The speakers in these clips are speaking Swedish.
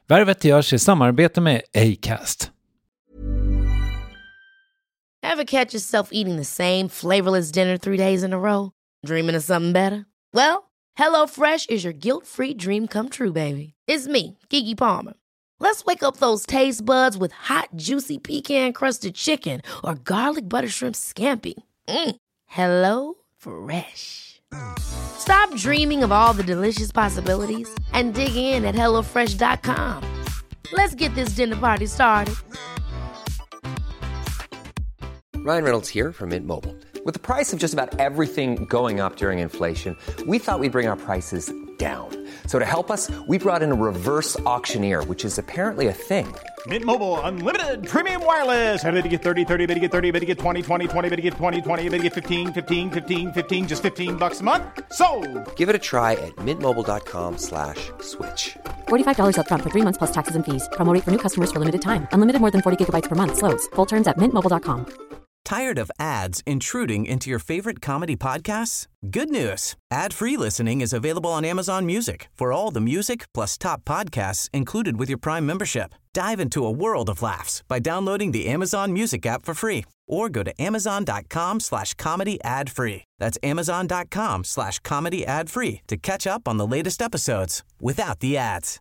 Värvet görs i samarbete med Acast. Ever catch yourself eating the same flavorless dinner 3 days in a row? Dreaming of something better? Well, HelloFresh is your guilt-free dream come true, baby. It's me, Keke Palmer. Let's wake up those taste buds with hot, juicy pecan-crusted chicken or garlic butter shrimp scampi. Hello Fresh. Stop dreaming of all the delicious possibilities and dig in at HelloFresh.com. Let's get this dinner party started. Ryan Reynolds here from Mint Mobile. With the price of just about everything going up during inflation, we thought we'd bring our prices down. So to help us, we brought in a reverse auctioneer, which is apparently a thing. Mint Mobile Unlimited Premium Wireless. How to get 30, 30, how to get 30, how to get 20, 20, 20, how to get 20, 20, how to get 15, 15, 15, 15, just $15 a month? Sold! Give it a try at mintmobile.com/switch. $45 up front for 3 months plus taxes and fees. Promo rate for new customers for limited time. Unlimited more than 40 gigabytes per month. Slows full terms at mintmobile.com. Tired of ads intruding into your favorite comedy podcasts? Good news. Ad-free listening is available on Amazon Music for all the music plus top podcasts included with your Prime membership. Dive into a world of laughs by downloading the Amazon Music app for free or go to amazon.com/comedy ad-free. That's amazon.com/comedy ad-free to catch up on the latest episodes without the ads.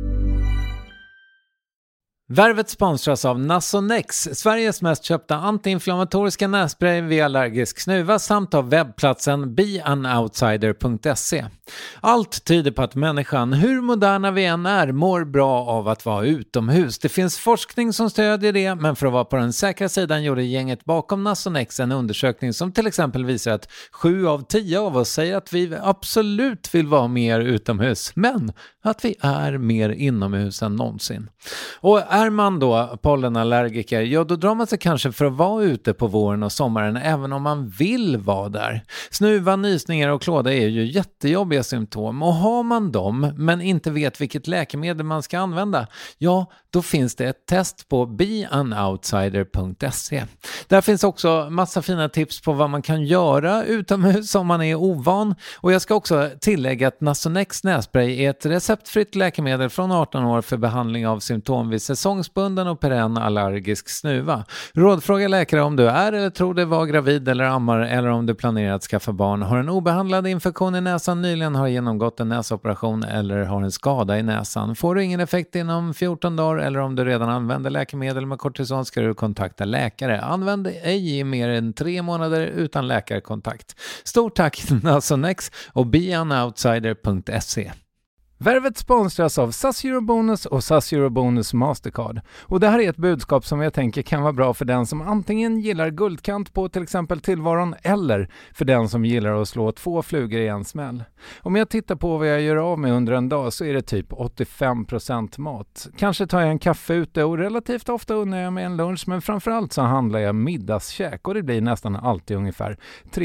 Värvet sponsras av Nasonex, Sveriges mest köpta antiinflammatoriska nässpray vid allergisk snuva samt av webbplatsen beanoutsider.se. Allt tyder på att människan, hur moderna vi än är, mår bra av att vara utomhus. Det finns forskning som stödjer det, men för att vara på den säkra sidan gjorde gänget bakom Nasonex en undersökning som till exempel visar att 7 av 10 av oss säger att vi absolut vill vara mer utomhus, men att vi är mer inomhus än någonsin. Och är man då pollenallergiker, ja då drar man sig kanske för att vara ute på våren och sommaren även om man vill vara där. Snuva, nysningar och klåda är ju jättejobbiga symptom, och har man dem men inte vet vilket läkemedel man ska använda, ja då finns det ett test på beanoutsider.se. Där finns också massa fina tips på vad man kan göra utomhus om man är ovan, och jag ska också tillägga att Nasonex nässpray är ett receptfritt läkemedel från 18 år för behandling av symptom vid säsongsbunden och perenn allergisk snuva. Rådfråga läkare om du är eller tror dig vara gravid eller ammar, eller om du planerar att skaffa barn, har en obehandlad infektion i näsan, nyligen har genomgått en näsoperation eller har en skada i näsan. Får du ingen effekt inom 14 dagar eller om du redan använder läkemedel med kortison ska du kontakta läkare. Använd ej i mer än 3 månader utan läkarkontakt. Stort tack Nasonex och beanoutsider.se. Värvet sponsras av SAS Eurobonus och SAS Eurobonus Mastercard. Och det här är ett budskap som jag tänker kan vara bra för den som antingen gillar guldkant på till exempel tillvaron, eller för den som gillar att slå 2 flugor i en smäll. Om jag tittar på vad jag gör av med under en dag så är det typ 85% mat. Kanske tar jag en kaffe ute och relativt ofta unnar jag mig en lunch, men framförallt så handlar jag middagskäk och det blir nästan alltid ungefär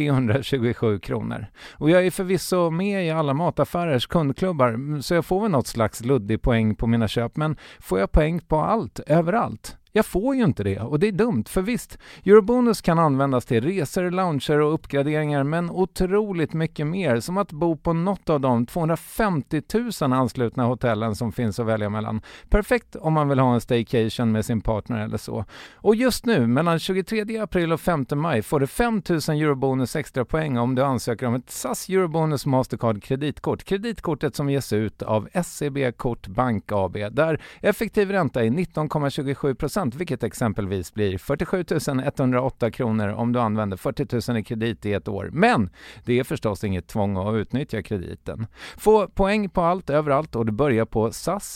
327 kronor. Och jag är förvisso med i alla mataffärers kundklubbar, så jag får väl något slags luddig poäng på mina köp, men får jag poäng på allt, överallt? Jag får ju inte det, och det är dumt, för visst, Eurobonus kan användas till resor, lounger och uppgraderingar, men otroligt mycket mer, som att bo på något av de 250 000 anslutna hotellen som finns att välja mellan. Perfekt om man vill ha en staycation med sin partner eller så. Och just nu, mellan 23 april och 5 maj, får du 5 000 Eurobonus extra poäng om du ansöker om ett SAS Eurobonus Mastercard kreditkort. Kreditkortet som ges ut av SEB Kort Bank AB, där effektiv ränta är 19,27%, vilket exempelvis blir 47 108 kronor om du använder 40 000 i kredit i ett år. Men det är förstås inget tvång att utnyttja krediten. Få poäng på allt, överallt, och du börjar på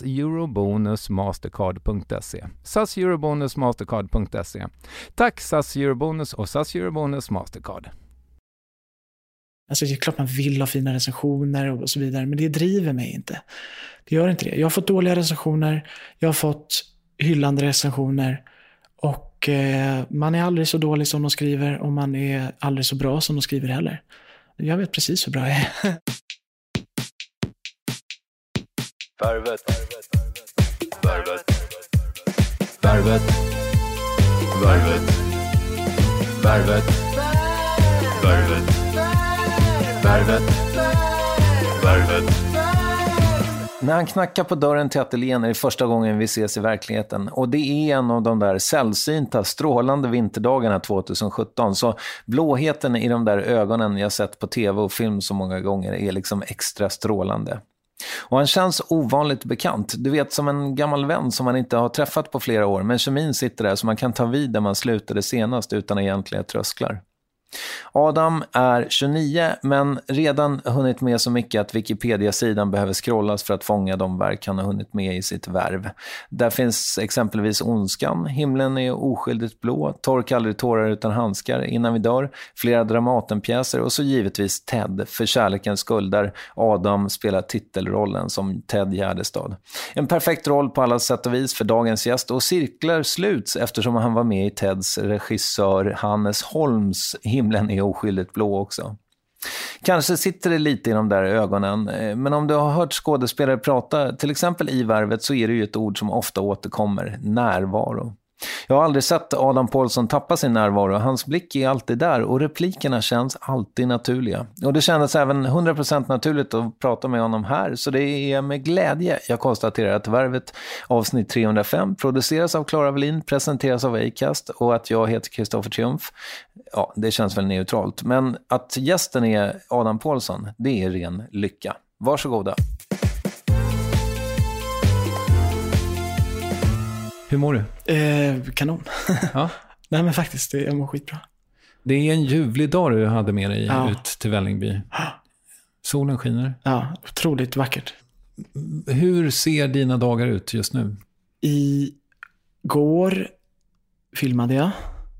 saseurobonusmastercard.se. saseurobonusmastercard.se. Tack SAS Eurobonus och SAS Eurobonus Mastercard. Alltså det är klart man vill ha fina recensioner och så vidare, men det driver mig inte. Det gör inte det. Jag har fått dåliga recensioner, jag har fått hyllande recensioner, och man är aldrig så dålig som de skriver, och man är aldrig så bra som de skriver heller. Jag vet precis hur bra jag är. Värvet. Värvet. Värvet. Värvet. Värvet. Värvet. Värvet. Värvet. När han knackar på dörren till ateljén är det första gången vi ses i verkligheten. Och det är en av de där sällsynta, strålande vinterdagarna 2017. Så blåheten i de där ögonen jag sett på tv och film så många gånger är liksom extra strålande. Och han känns ovanligt bekant. Du vet, som en gammal vän som man inte har träffat på flera år. Men kemin sitter där så man kan ta vid där man slutade senast utan egentliga trösklar. Adam är 29 men redan hunnit med så mycket att Wikipedia-sidan behöver scrollas för att fånga de verk han har hunnit med i sitt värv. Där finns exempelvis Ondskan, Himlen är oskyldigt blå, Torka aldrig tårar utan handskar, Innan vi dör, flera Dramatenpjäser och så givetvis Ted, För kärlekens skull, där Adam spelar titelrollen som Ted Gärdestad. En perfekt roll på alla sätt och vis för dagens gäst, och cirklar sluts eftersom han var med i Teds regissör Hannes Holms Himlen är oskyldigt blå också. Kanske sitter det lite i de där ögonen, men om du har hört skådespelare prata, till exempel i värvet, så är det ju ett ord som ofta återkommer, närvaro. Jag har aldrig sett Adam Pålsson tappa sin närvaro. Hans blick är alltid där och replikerna känns alltid naturliga. Och det kändes även 100% naturligt att prata med honom här, så det är med glädje jag konstaterar att Värvet avsnitt 305 produceras av Clara Wallin, presenteras av Acast och att jag heter Kristoffer Triumf. Ja, det känns väl neutralt. Men att gästen är Adam Pålsson, det är ren lycka. Varsågoda. Hur mår du? Kanon. Ja. Nej men faktiskt, jag mår skitbra. Det är en ljuvlig dag du hade med dig ut till Vällingby. Solen skiner. Ja, otroligt vackert. Hur ser dina dagar ut just nu? Igår filmade jag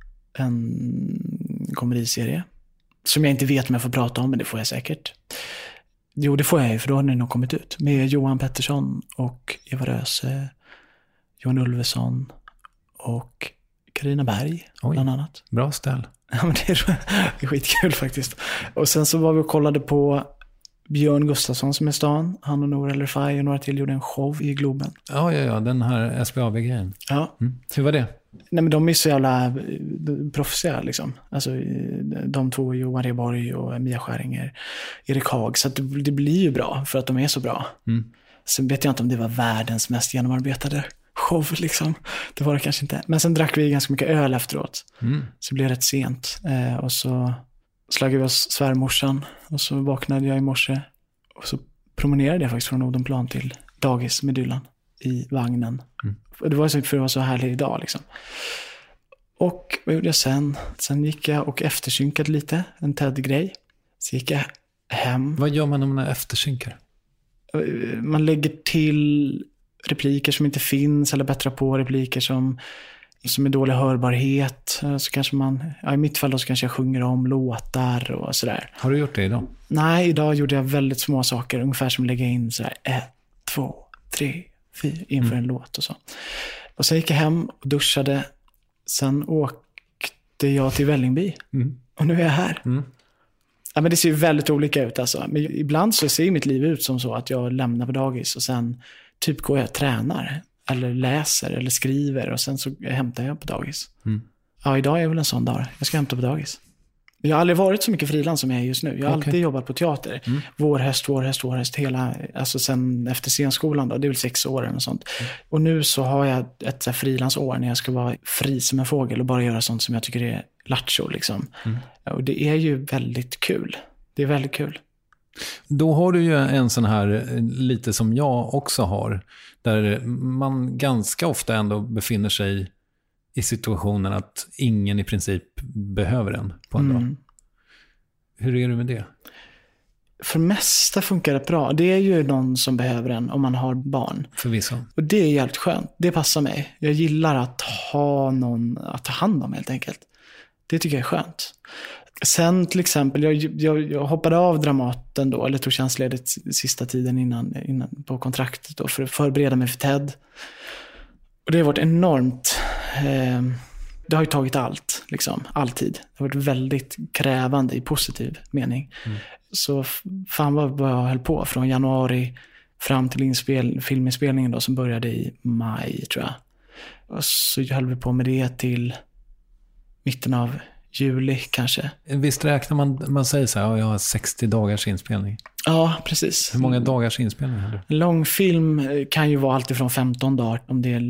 en komediserie som jag inte vet om jag får prata om, men det får jag säkert. Jo, det får jag ju, för då har den nog kommit ut. Med Johan Pettersson och Eva Röse, Johan Ulveson och Carina Berg. Oj, bland annat. Bra ställ. Ja, men det är skitkul faktiskt. Och sen så var vi och kollade på Björn Gustafsson som är stan. Han och Nour El Refai och några till gjorde en show i Globen. Ja, den här SBAB-grejen. Ja. Hur var det? Nej, men de är så jävla proffsiga liksom. Alltså de två, Johan Rheborg och Mia Skäringer, Erik Haag. Så att det blir ju bra för att de är så bra. Sen vet jag inte om det var världens mest genomarbetade show liksom. Det var det kanske inte. Men sen drack vi ganska mycket öl efteråt. Så det blev rätt sent. Och så slagade vi oss svärmorsan. Och så vaknade jag i morse. Och så promenerade jag faktiskt från Odenplan till dagis med Dylan i vagnen. Och det var så för det var så härlig idag liksom. Och vad gjorde jag sen? Sen gick jag och eftersynkade lite. En Ted-grej. Så gick jag hem. Vad gör man om man eftersynkar? Man lägger till repliker som inte finns eller bättrar på repliker som är dålig hörbarhet. Så kanske i mitt fall då så kanske jag sjunger om låtar och sådär. Har du gjort det idag? Nej, idag gjorde jag väldigt små saker. Ungefär som lägga in sådär 1, 2, 3, 4 inför en låt och så. Och sen gick jag hem och duschade. Sen åkte jag till Vällingby. Och nu är jag här. Ja, men det ser ju väldigt olika ut alltså. Men ibland så ser mitt liv ut som så att jag lämnar på dagis och sen typ går jag och tränar eller läser eller skriver och sen så hämtar jag på dagis. Ja, idag är väl en sån dag. Jag ska hämta på dagis. Jag har aldrig varit så mycket frilans som jag är just nu. Jag har alltid jobbat på teater. Vårhöst hela, alltså sen efter scenskolan då, det är väl 6 år eller något sånt. Och nu så har jag ett frilansår när jag ska vara fri som en fågel och bara göra sånt som jag tycker är lattjo liksom. Och det är ju väldigt kul. Det är väldigt kul. Då har du ju en sån här, lite som jag också har, där man ganska ofta ändå befinner sig i situationen att ingen i princip behöver en på en dag. Hur är du med det? För det mesta funkar det bra. Det är ju någon som behöver en om man har barn. Förvisso. Och det är jävligt skönt. Det passar mig. Jag gillar att ha någon att ta hand om helt enkelt. Det tycker jag är skönt. Sen till exempel, jag hoppade av Dramaten då, eller tog tjänstledigt sista tiden innan på kontraktet då, för att förbereda mig för Ted. Och det har varit enormt, det har ju tagit allt, liksom, alltid. Det har varit väldigt krävande i positiv mening. Så fan vad jag höll på från januari fram till filminspelningen då, som började i maj tror jag. Och så höll vi på med det till mitten av juli kanske. Visst räknar man säger så här, jag har 60 dagars inspelning. Ja, precis. Hur många dagars inspelning har du? En långfilm kan ju vara alltifrån 15 dagar om det är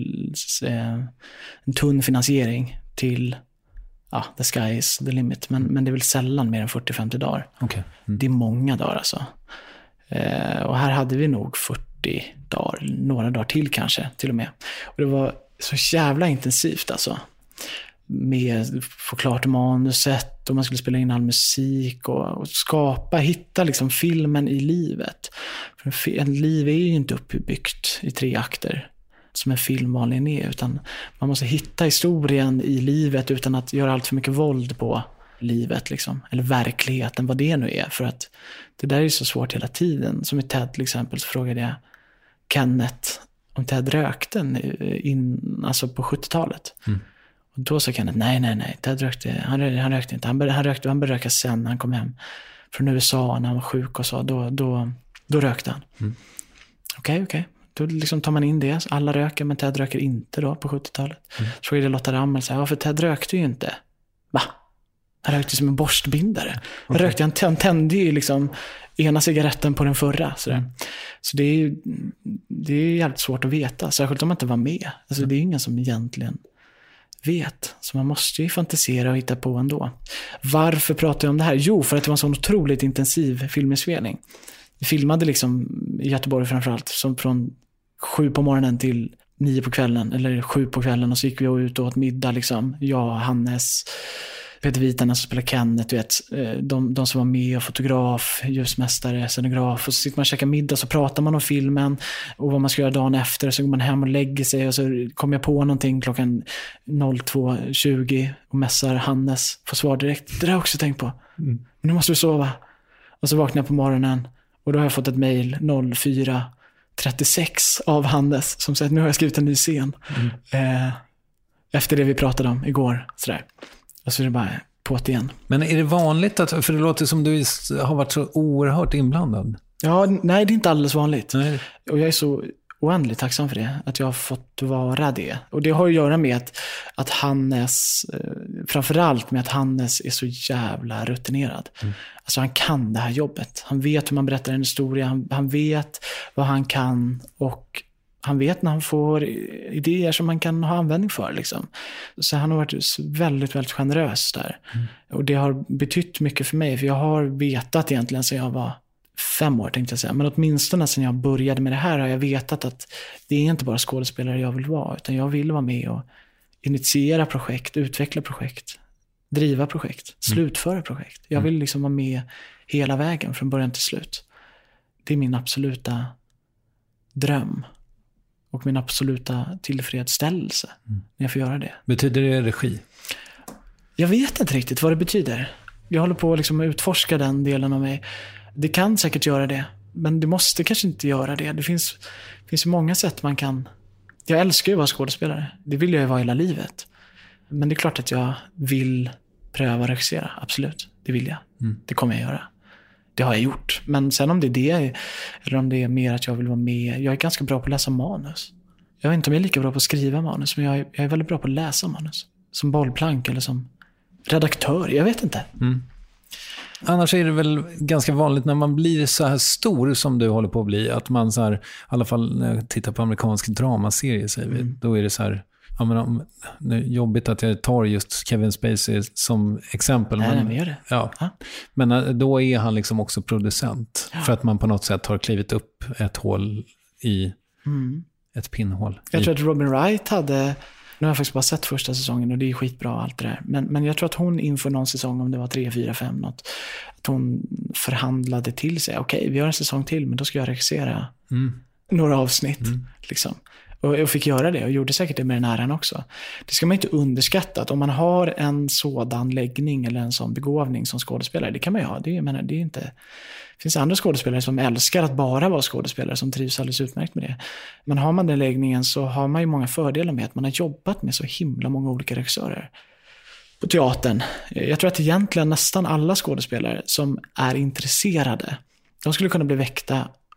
en tunn finansiering till the sky is the limit. Men det är väl sällan mer än 40-50 dagar. Okay. Det är många dagar alltså. Och här hade vi nog 40 dagar, några dagar till kanske till och med. Och det var så jävla intensivt alltså. Med få klart manuset och man skulle spela in all musik och hitta liksom filmen i livet. För en liv är ju inte uppbyggt i 3 akter som en film vanligen är, utan man måste hitta historien i livet utan att göra allt för mycket våld på livet liksom, eller verkligheten, vad det nu är, för att det där är så svårt hela tiden. Som i Ted till exempel så frågade jag Kenneth om Ted rökte alltså på 70-talet. Och då sa Kenneth, nej, Ted rökte, han rökte inte. Han började röka sen när han kom hem från USA när han var sjuk och så. Då rökte han. Okej. Då liksom tar man in det. Alla röker, men Ted röker inte då på 70-talet. Så frågade Lotta Rammel, för Ted rökte ju inte. Va? Han rökte som en borstbindare. Han tände ju liksom ena cigaretten på den förra. Så det är jävligt svårt att veta. Särskilt om man inte var med. Alltså det är ingen som egentligen vet. Så man måste ju fantisera och hitta på ändå. Varför pratar jag om det här? Jo, för att det var en sån otroligt intensiv filminspelning. Vi filmade liksom i Göteborg framförallt som från 7 på morgonen till 9 på kvällen. Eller 7 på kvällen, och så gick vi ut och åt middag liksom. Jag, Hannes, Peter Vitanen som spelar Kenneth, du vet, de som var med, och fotograf, ljusmästare, scenograf, och så sitter man och käkar middag, så pratar man om filmen och vad man ska göra dagen efter, så går man hem och lägger sig, och så kommer jag på någonting klockan 02.20 och mässar Hannes, får svar direkt. Det har jag också tänkt på. Nu måste du sova. Och så vaknar jag på morgonen och då har jag fått ett mejl 04.36 av Hannes som säger att nu har jag skrivit en ny scen. Efter det vi pratade om igår, sådär. Och så är det bara på det igen. Men är det vanligt för det låter som du har varit så oerhört inblandad? Ja, nej, det är inte alldeles vanligt. Nej. Och jag är så oändligt tacksam för det, att jag har fått vara det. Och det har att göra med att Hannes, framförallt med att Hannes är så jävla rutinerad. Alltså han kan det här jobbet. Han vet hur man berättar en historia. Han vet vad han kan, och han vet när han får idéer som man kan ha användning för liksom. Så han har varit väldigt, väldigt generös där. Och det har betytt mycket för mig, för jag har vetat egentligen sedan jag var 5 år, tänkte jag säga. Men åtminstone sedan jag började med det här har jag vetat att det är inte bara skådespelare jag vill vara, utan jag vill vara med och initiera projekt, utveckla projekt, driva projekt, slutföra projekt. Jag vill liksom vara med hela vägen från början till slut. Det är min absoluta dröm. Och min absoluta tillfredsställelse när jag får göra det. Betyder det regi? Jag vet inte riktigt vad det betyder. Jag håller på liksom att utforska den delen av mig. Det kan säkert göra det, men det måste kanske inte göra det. Det finns ju många sätt man kan... Jag älskar ju att vara skådespelare. Det vill jag ju vara hela livet. Men det är klart att jag vill pröva att regissera. Absolut, det vill jag. Det kommer jag göra. Det har jag gjort. Men sen om det är det, eller om det är mer att jag vill vara med. Jag är ganska bra på att läsa manus. Jag vet inte om jag är lika bra på att skriva manus, men jag är väldigt bra på att läsa manus. Som bollplank eller som redaktör, jag vet inte. Annars är det väl ganska vanligt när man blir så här stor som du håller på att bli, att man så här, i alla fall när jag tittar på amerikansk dramaserie, säger vi, då är det så här, ja, men det är jobbigt att jag tar just Kevin Spacey som exempel. Nej, men gör det. Ja. Men då är han liksom också producent, för att man på något sätt har klivit upp ett hål i ett pinnhål. Jag tror att Robin Wright hade... Nu har jag faktiskt bara sett första säsongen och det är skitbra allt det där. Men jag tror att hon inför någon säsong, om det var 3, 4, 5 något, att hon förhandlade till sig. Okej, vi har en säsong till, men då ska jag regissera några avsnitt. Liksom. Och jag fick göra det och gjorde säkert det med den äran också. Det ska man inte underskatta, att om man har en sådan läggning eller en sån begåvning som skådespelare, det kan man ju ha. Det är inte... Det finns andra skådespelare som älskar att bara vara skådespelare, som trivs alldeles utmärkt med det. Men har man den läggningen så har man ju många fördelar med att man har jobbat med så himla många olika regissörer. På teatern, jag tror att egentligen nästan alla skådespelare som är intresserade, de skulle kunna bli väckta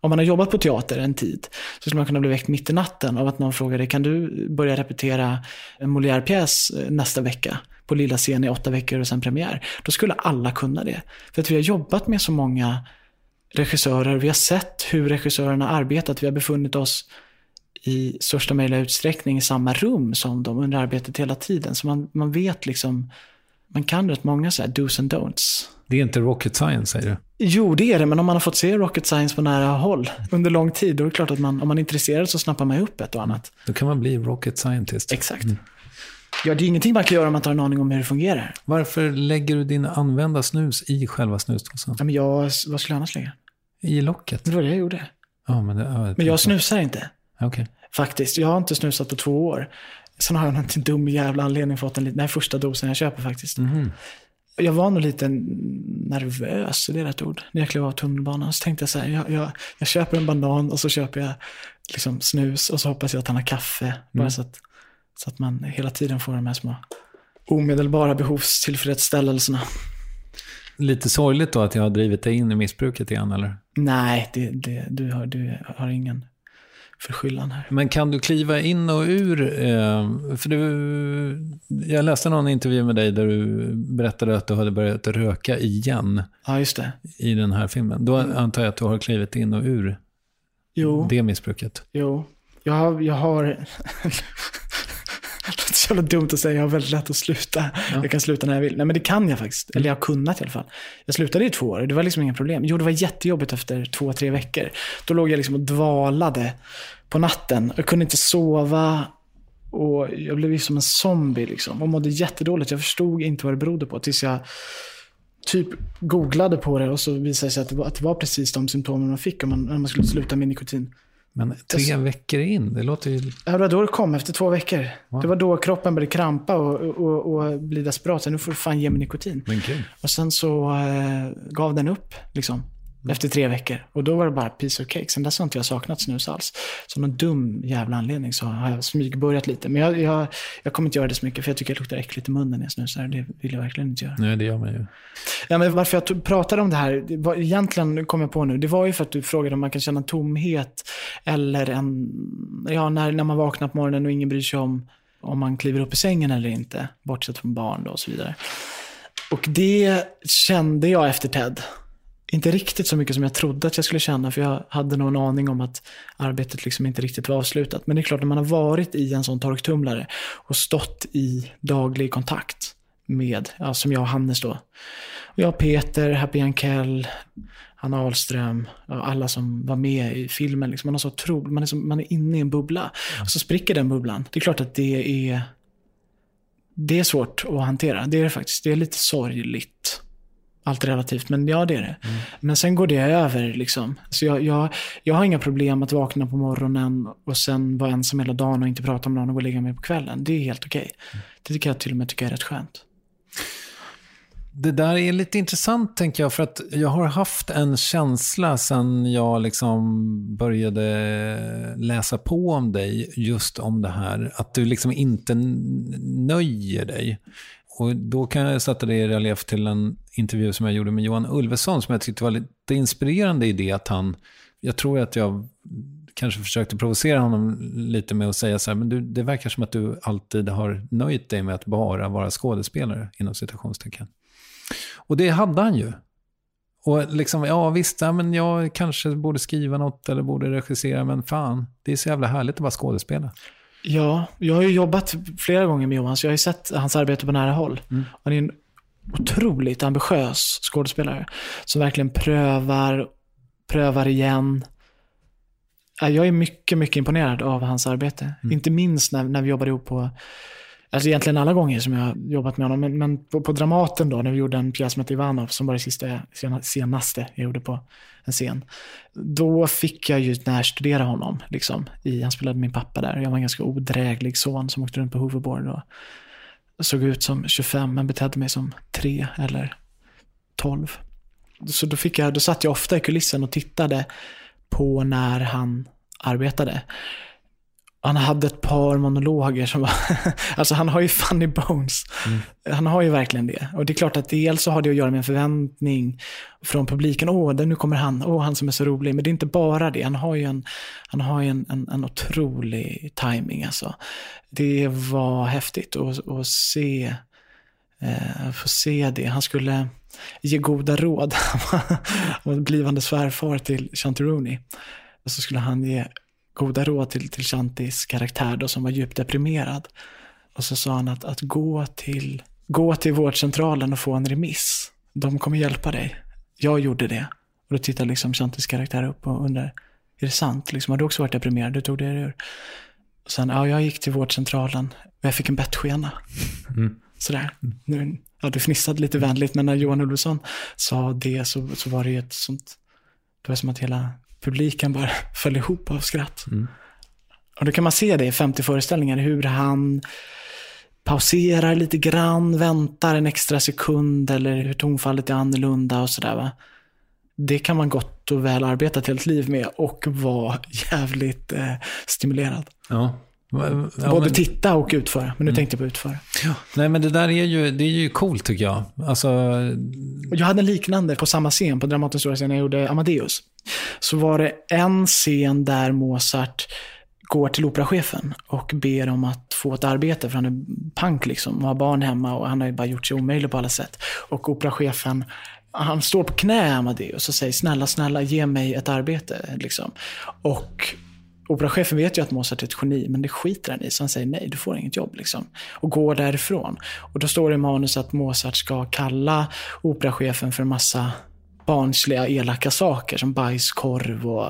Om man har jobbat på teater en tid så skulle man kunna bli väckt mitt i natten av att någon frågade, kan du börja repetera en Molière-pjäs nästa vecka på lilla scen i 8 veckor och sen premiär? Då skulle alla kunna det. För att vi har jobbat med så många regissörer, vi har sett hur regissörerna arbetat, vi har befunnit oss i största möjliga utsträckning i samma rum som de under arbetet hela tiden. Så man vet liksom, man kan rätt många så här do's and don'ts. Det är inte rocket science, säger du? Jo, det är det, men om man har fått se rocket science på nära håll under lång tid, då är det klart att om man är intresserad så snappar man upp ett och annat. Då kan man bli rocket scientist. Exakt. Ja, det är ingenting man kan göra om man tar en aning om hur det fungerar. Varför lägger du din använda snus i själva snusdosan? Ja, men vad skulle jag annars lägga? I locket? Det var det jag gjorde. Ja, men jag snusar inte. Okay. Faktiskt, jag har inte snusat på 2 år. Sen har jag en dum jävla anledning fått den här första dosen jag köper faktiskt. Jag var nog lite nervös, det är rätt ord, när jag klev av tunnelbanan. Så tänkte jag så här, jag köper en banan och så köper jag liksom snus och så hoppas jag att han har kaffe. Bara så att man hela tiden får de här små omedelbara behovstillfredsställelserna. Lite sorgligt då att jag har drivit dig in i missbruket igen, eller? Nej, du har ingen förskyllan här. Men kan du kliva in och ur? För jag läste någon intervju med dig där du berättade att du hade börjat röka igen. Ja, just det. I den här filmen. Då antar jag att du har klivit in och ur det missbruket. Jo, jag har... Det är så jävla dumt att säga, jag har väldigt lätt att sluta. Ja. Jag kan sluta när jag vill. Nej, men det kan jag faktiskt. Eller jag har kunnat i alla fall. Jag slutade i 2 år, det var liksom inga problem. Jo, det var jättejobbigt efter 2-3 veckor. Då låg jag liksom och dvalade på natten. Jag kunde inte sova och jag blev som en zombie liksom. Och mådde jättedåligt. Jag förstod inte vad det berodde på tills jag typ googlade på det och så visade det sig att det var precis de symptomen man fick om man skulle sluta med nikotin. Men 3 veckor in, det låter ju... Ja, det var då det kom, efter 2 veckor. Wow. Det var då kroppen började krampa och bli desperat. Så nu får du fan ge mig nikotin. Men gud. Och sen så gav den upp, liksom. Efter 3 veckor. Och då var det bara piece of cake. Sen dess har inte jag saknat snus alls. Så någon dum jävla anledning så har jag smygbörjat lite. Men jag kommer inte göra det så mycket. För jag tycker det luktar äckligt i munnen när jag snusar. Det vill jag verkligen inte göra. Nej, det gör man ju. Ja, men varför jag pratade om det här, egentligen kom jag på nu. Det var ju för att du frågade om man kan känna tomhet. Eller när man vaknar på morgonen och ingen bryr sig om man kliver upp i sängen eller inte. Bortsett från barn då och så vidare. Och det kände jag efter TED. Inte riktigt så mycket som jag trodde att jag skulle känna, för jag hade någon aning om att arbetet liksom inte riktigt var avslutat. Men det är klart, när man har varit i en sån torktumlare och stått i daglig kontakt med, som jag och Hannes då. Och jag, Peter, Happy Ankell, Hanna Ahlström, alla som var med i filmen. Liksom, man är inne i en bubbla. Och så spricker den bubblan. Det är klart att det är svårt att hantera. Det är det faktiskt. Det är lite sorgligt. Allt relativt, men ja, det är det. Men sen går det över liksom. Så jag har inga problem att vakna på morgonen och sen vara ensam hela dagen och inte prata med någon och gå och lägga mig på kvällen. Det är helt okej. Det tycker jag till och med är rätt skönt. Det där är lite intressant, tänker jag, för att jag har haft en känsla sen jag liksom började läsa på om dig, just om det här, att du liksom inte nöjer dig. Och då kan jag sätta det i relief till en intervju som jag gjorde med Johan Ulveson, som jag tyckte var lite inspirerande i det, att jag tror att jag kanske försökte provocera honom lite med att säga så här, men det verkar som att du alltid har nöjt dig med att bara vara skådespelare, inom citationstecken. Och det hade han ju. Och liksom, ja visst, men jag kanske borde skriva något eller borde regissera, men fan, det är så jävla härligt att vara skådespelare. Ja, jag har ju jobbat flera gånger med Johan, så jag har ju sett hans arbete på nära håll. Han är en otroligt ambitiös skådespelare som verkligen prövar igen. Jag är mycket, mycket imponerad av hans arbete. Inte minst när vi jobbade ihop på, alltså egentligen alla gånger som jag har jobbat med honom, men på Dramaten då, när vi gjorde en pjäs som heter Ivanov, som var det senaste jag gjorde på en scen. Då fick jag ju närstudera honom liksom. Han spelade min pappa där. Jag var en ganska odräglig son som åkte runt på hoverboard och såg ut som 25 men betedde mig som 3 eller 12. Så då satt jag ofta i kulissen och tittade på när han arbetade. Han hade ett par monologer som var... alltså han har ju funny bones. Han har ju verkligen det. Och det är klart att dels så har det att göra med en förväntning från publiken. Nu kommer han. Han som är så rolig. Men det är inte bara det. Han har ju en otrolig timing. Alltså. Det var häftigt att se... få se det. Han skulle ge goda råd. Han var blivande svärfar till Shanti Rooney. Och så skulle han ge goda råd till Shantis karaktär då, som var djupt deprimerad. Och så sa han att gå till vårdcentralen och få en remiss. De kommer hjälpa dig. Jag gjorde det. Och då tittade liksom Shantis karaktär upp och undrade, är det sant? Liksom, har du också varit deprimerad? Du tog det ur. Och sen, jag gick till vårdcentralen och jag fick en bettskena. Sådär. Nu, du fnissade lite vänligt, men när Johan Ulveson sa det så var det ju ett sånt... Det var som att hela publiken bara föll ihop av skratt. Och då kan man se det i 50 föreställningar, hur han pauserar lite grann, väntar en extra sekund, eller hur tonfallet är annorlunda och sådär, va. Det kan man gott och väl arbeta till ett liv med och vara jävligt stimulerad. Ja. Både titta och utföra. Men nu tänkte jag på utföra. Ja. Nej, men det är ju coolt tycker jag. Alltså... Jag hade en liknande på samma scen på Dramatens stora scen när jag gjorde Amadeus. Så var det en scen där Mozart går till operachefen och ber om att få ett arbete, för han är pank liksom och har barn hemma och han har ju bara gjort sig omöjlig på alla sätt. Och operachefen, han står på knä Amadeus och säger snälla ge mig ett arbete liksom. Och operachefen vet ju att Mozart är ett geni, men det skiter han i, så han säger nej, du får inget jobb liksom, och går därifrån. Och då står det i manus att Mozart ska kalla operachefen för en massa barnsliga elaka saker som bajskorv och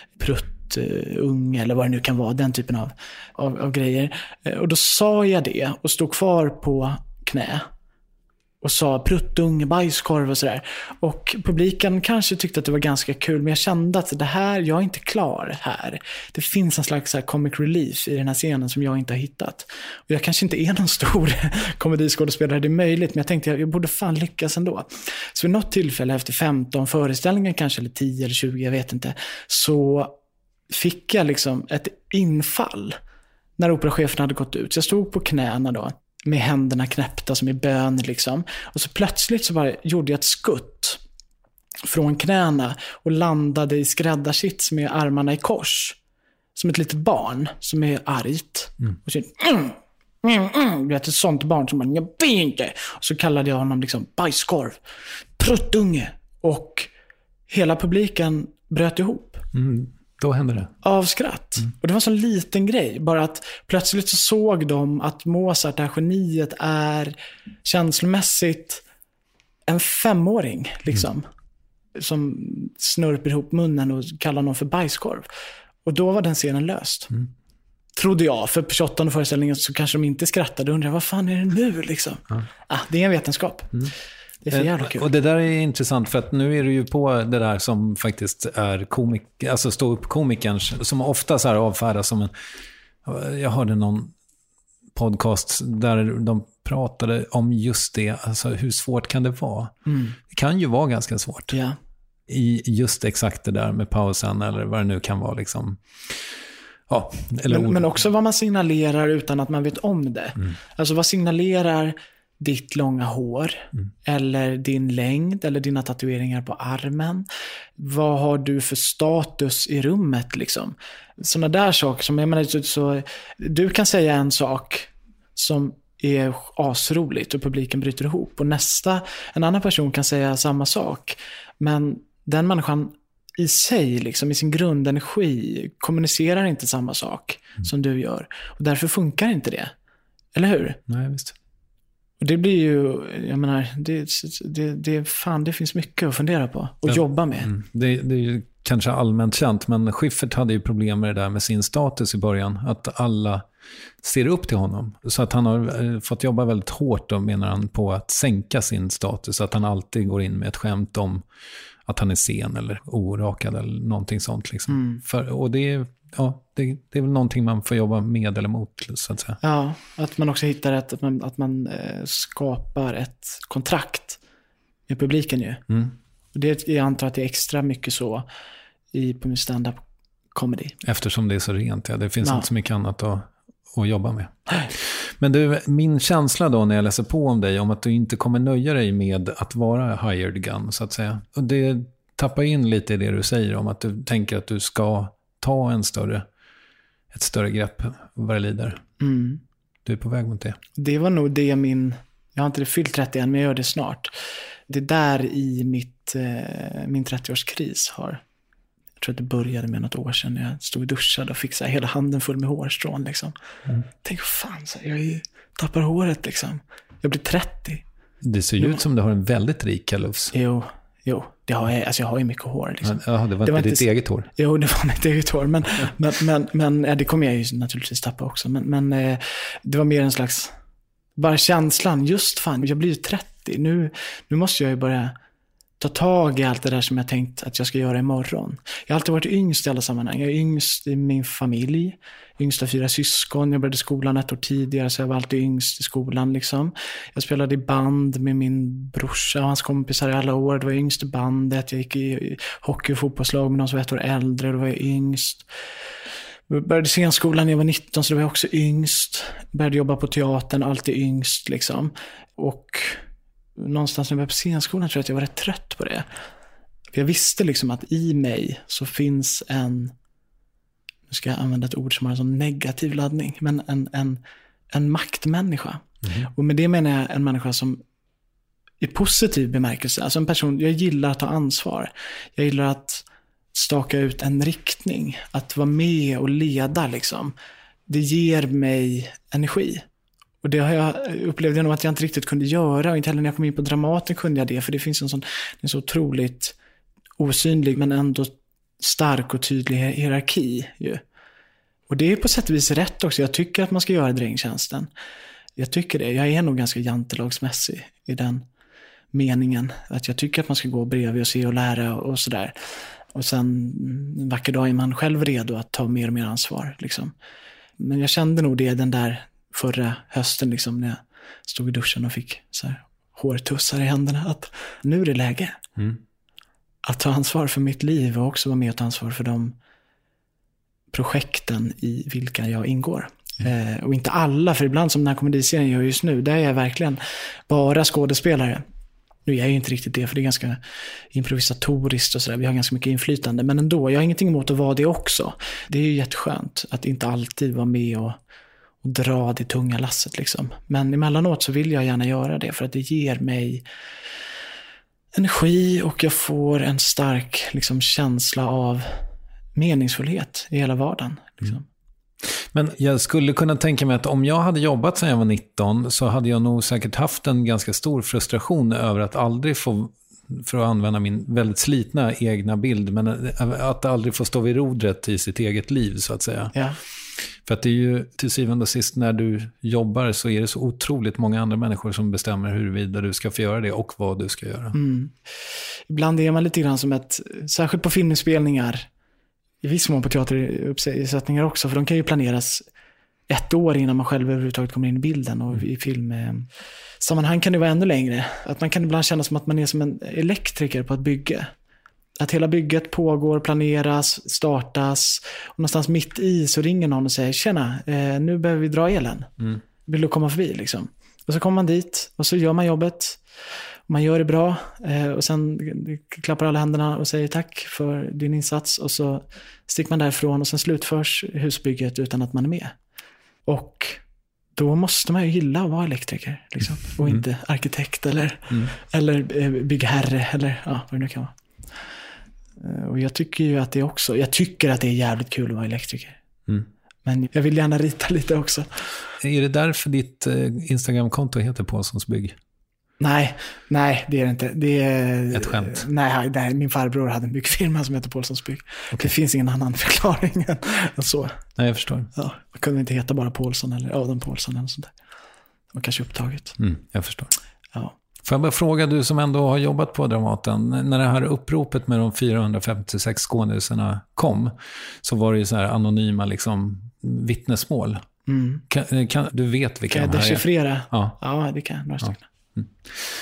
pruttunge eller vad det nu kan vara, den typen av grejer. Och då sa jag det och stod kvar på knä och sa pruttunge, bajskorv och sådär. Och publiken kanske tyckte att det var ganska kul, men jag kände att det här, jag är inte klar här. Det finns en slags så här comic relief i den här scenen som jag inte har hittat. Och jag kanske inte är någon stor komediskådespelare, det är möjligt, men jag tänkte jag borde fan lyckas ändå. Så vid något tillfälle efter 15 föreställningar kanske, eller 10 eller 20, jag vet inte, så fick jag liksom ett infall när operachefen hade gått ut. Så jag stod på knäna då, med händerna knäppta som i bön liksom. Och så plötsligt så bara gjorde jag ett skutt från knäna och landade i skräddarsits med armarna i kors. Som ett litet barn som är argt. Och så du vet, ett sånt barn som bara, jag vet inte. Och så kallade jag honom liksom bajskorv, pruttunge. Och hela publiken bröt ihop. Då hände det. Av skratt. Och det var en sån liten grej. Bara att plötsligt så såg de att Mozart, det här geniet, är känslomässigt en 5-åring liksom. Som snurper ihop munnen och kallar någon för bajskorv. Och då var den scenen löst. Trodde jag. För på 28:e föreställningen så kanske de inte skrattade. Undrar, vad fan är det nu liksom? Det är en vetenskap. Det är för jävla kul. Och det där är intressant, för att nu är du ju på det där som faktiskt är alltså stå upp komikerns, som ofta så här avfärdas som en... Jag hörde någon podcast där de pratade om just det, alltså hur svårt kan det vara? Det kan ju vara ganska svårt. Ja. I just exakt det där med pausen eller vad det nu kan vara liksom. Ja, eller men också vad man signalerar utan att man vet om det. Alltså vad signalerar ditt långa hår eller din längd eller dina tatueringar på armen? Vad har du för status i rummet liksom? Såna där saker som jag menar, så du kan säga en sak som är asroligt och publiken bryter ihop, och en annan person kan säga samma sak, men den människan i sig liksom, i sin grundenergi kommunicerar inte samma sak som du gör, och därför funkar inte det. Eller hur? Nej, visst. Och det blir ju, jag menar, det finns mycket att fundera på och jobba med. Det är ju kanske allmänt känt, men Schyffert hade ju problem med det där med sin status i början, att alla ser upp till honom. Så att han har fått jobba väldigt hårt då, menar han, på att sänka sin status, att han alltid går in med ett skämt om att han är sen eller orakad eller någonting sånt liksom. Och det är väl någonting man får jobba med eller mot, så att säga. Ja, att man också hittar att man skapar ett kontrakt med publiken ju. Och det, jag antar att det är extra mycket så på min stand-up comedy. Eftersom det är så rent, det finns inte så mycket annat att jobba med. Men du, min känsla då när jag läser på om dig, om att du inte kommer nöja dig med att vara hired gun, så att säga. Och det tappar in lite i det du säger om att du tänker att du ska ta ett större grepp vad det lider. Mm. Du är på väg mot det. Det var nog det jag har inte fyllt 30 än, men jag gör det snart. Det där i min 30-årskris har, jag tror att det började med något år sedan när jag stod och duschade och fick så här, hela handen full med hårstrån liksom. Tänk, fan, så jag tappar håret liksom. Jag blir 30. Det ser ju ut som du har en väldigt rik kalufs. Jo, det har jag. Alltså jag har ju mycket hår liksom. Ja, det var inte ditt eget hår. Jo, det var mitt eget hår. Men det kommer jag ju naturligtvis tappa också. Men det var mer en slags, bara känslan, just fan, jag blir ju 30. Nu måste jag ju börja ta tag i allt det där som jag tänkt att jag ska göra imorgon. Jag har alltid varit yngst i alla sammanhang. Jag är yngst i min familj. Yngst av 4 syskon. Jag började skolan 1 år tidigare, så jag var alltid yngst i skolan liksom. Jag spelade i band med min brorsa och hans kompisar i alla år. Det var yngst i bandet. Jag gick i hockey- och fotbollslag med någon som var 1 år äldre. Då var jag yngst. Jag började scenskolan när jag var 19, så då var jag också yngst. Började jobba på teatern, alltid yngst liksom. Och någonstans när jag började på scenskolan tror jag att jag var rätt trött på det. För jag visste liksom att i mig så finns nu ska jag använda ett ord som har en sån negativ laddning, men en maktmänniska. Och med det menar jag en människa som i positiv bemärkelse, alltså en person, jag gillar att ta ansvar. Jag gillar att staka ut en riktning, att vara med och leda liksom. Det ger mig energi. Och det har jag upplevde nog att jag inte riktigt kunde göra, och inte heller när jag kom in på Dramaten kunde jag det, för det finns en så otroligt osynlig men ändå stark och tydlig hierarki ju. Och det är på sätt och vis rätt också. Jag tycker att man ska göra drängtjänsten. Jag tycker det. Jag är nog ganska jantelagsmässig i den meningen. Att jag tycker att man ska gå bredvid och se och lära och sådär. Och sen en vacker dag är man själv redo att ta mer och mer ansvar liksom. Men jag kände nog det den där förra hösten liksom, när jag stod i duschen och fick så här hårtussar i händerna, att nu är det läge att ta ansvar för mitt liv och också vara med och ta ansvar för de projekten i vilka jag ingår. Och inte alla, för ibland som den här komediserien gör just nu, där är jag verkligen bara skådespelare. Nu är jag ju inte riktigt det, för det är ganska improvisatoriskt och sådär. Vi har ganska mycket inflytande, men ändå, jag har ingenting emot att vara det också. Det är ju jätteskönt att inte alltid vara med och dra det tunga lasset liksom. Men emellanåt så vill jag gärna göra det, för att det ger mig energi och jag får en stark liksom känsla av meningsfullhet i hela vardagen liksom. Men jag skulle kunna tänka mig att om jag hade jobbat sedan jag var 19 så hade jag nog säkert haft en ganska stor frustration över att aldrig få, för att använda min väldigt slitna egna bild, men att aldrig få stå vid rodret i sitt eget liv så att säga. Ja. För att det är ju till syvende och sist när du jobbar så är det så otroligt många andra människor som bestämmer huruvida du ska få göra det och vad du ska göra. Ibland är man lite grann som särskilt på filminspelningar, i viss mån på teateruppsättningar också, för de kan ju planeras 1 år innan man själv överhuvudtaget kommer in i bilden, och i filmsammanhang kan det vara ännu längre. Att man kan ibland känna som att man är som en elektriker på ett bygge. Att hela bygget pågår, planeras, startas, och någonstans mitt i så ringer någon och säger: tjena, nu behöver vi dra elen. Vill du komma förbi liksom? Och så kommer man dit och så gör man jobbet. Man gör det bra och sen klappar alla händerna och säger tack för din insats, och så sticker man därifrån och sen slutförs husbygget utan att man är med. Och då måste man ju gilla att vara elektriker liksom, och inte arkitekt eller byggherre eller vad det nu kan vara. Och jag tycker ju att det också, jag tycker att det är jävligt kul att vara elektriker. Men jag vill gärna rita lite också. Är det därför ditt Instagram-konto heter Paulssons bygg? Nej, det är det inte. Det är ett skämt. Nej, min farbror hade en byggfirma som heter Paulssons bygg. Okay. Det finns ingen annan förklaring än så. Nej, jag förstår. Ja, man kunde inte heta bara Paulsson eller Adam Paulsson eller sånt där. Det var kanske upptaget. Jag förstår. Ja. Får jag bara fråga, du som ändå har jobbat på Dramaten, när det här uppropet med de 456 skådisarna kom, så var det ju så här anonyma liksom vittnesmål. Du vet vilka kan de här dechiffrera? är? Ja, det kan jag. Några stycken.